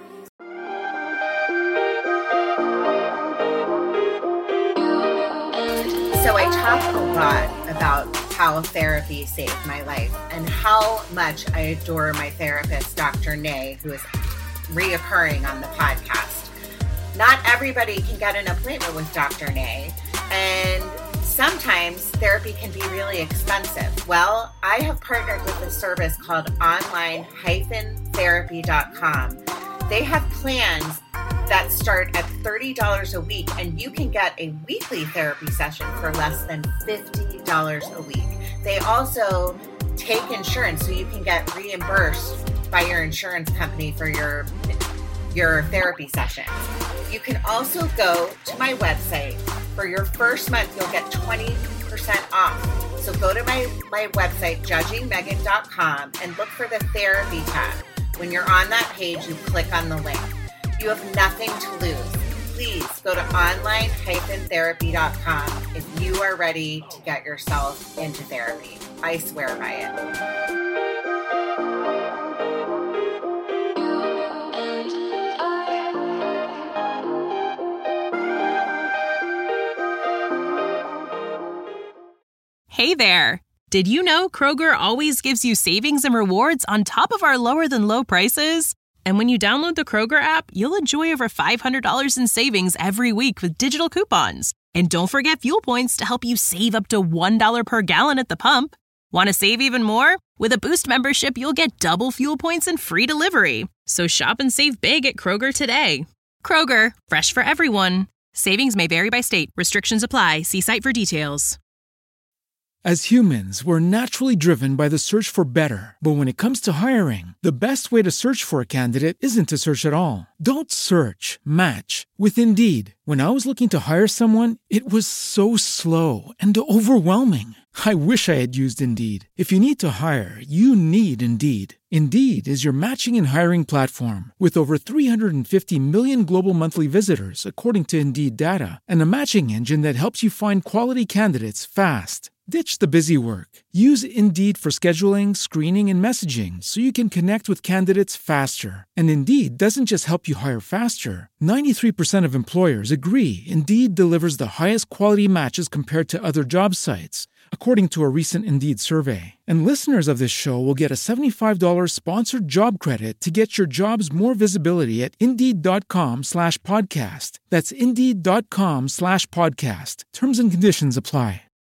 So I talk a lot about how therapy saved my life and how much I adore my therapist, Doctor Nay, who is reoccurring on the podcast. Not everybody can get an appointment with Doctor Nay, and sometimes therapy can be really expensive. Well, I have partnered with a service called online dash therapy dot com. They have plans that start at thirty dollars a week, and you can get a weekly therapy session for less than fifty dollars a week. They also take insurance, so you can get reimbursed by your insurance company for your, your therapy sessions. You can also go to my website. For your first month, you'll get twenty percent off. So go to my, my website, judging megan dot com, and look for the therapy tab. When you're on that page, you click on the link. You have nothing to lose. Please go to online dash therapy dot com if you are ready to get yourself into therapy. I swear by it. Hey there. Did you know Kroger always gives you savings and rewards on top of our lower than low prices? And when you download the Kroger app, you'll enjoy over five hundred dollars in savings every week with digital coupons. And don't forget fuel points to help you save up to one dollar per gallon at the pump. Want to save even more? With a Boost membership, you'll get double fuel points and free delivery. So shop and save big at Kroger today. Kroger, fresh for everyone. Savings may vary by state. Restrictions apply. See site for details. As humans, we're naturally driven by the search for better. But when it comes to hiring, the best way to search for a candidate isn't to search at all. Don't search, match with Indeed. When I was looking to hire someone, it was so slow and overwhelming. I wish I had used Indeed. If you need to hire, you need Indeed. Indeed is your matching and hiring platform with over three hundred fifty million global monthly visitors, according to Indeed data, and a matching engine that helps you find quality candidates fast. Ditch the busy work. Use Indeed for scheduling, screening, and messaging so you can connect with candidates faster. And Indeed doesn't just help you hire faster. ninety-three percent of employers agree Indeed delivers the highest quality matches compared to other job sites, according to a recent Indeed survey. And listeners of this show will get a seventy-five dollars sponsored job credit to get your jobs more visibility at Indeed.com slash podcast. That's Indeed.com slash podcast. Terms and conditions apply.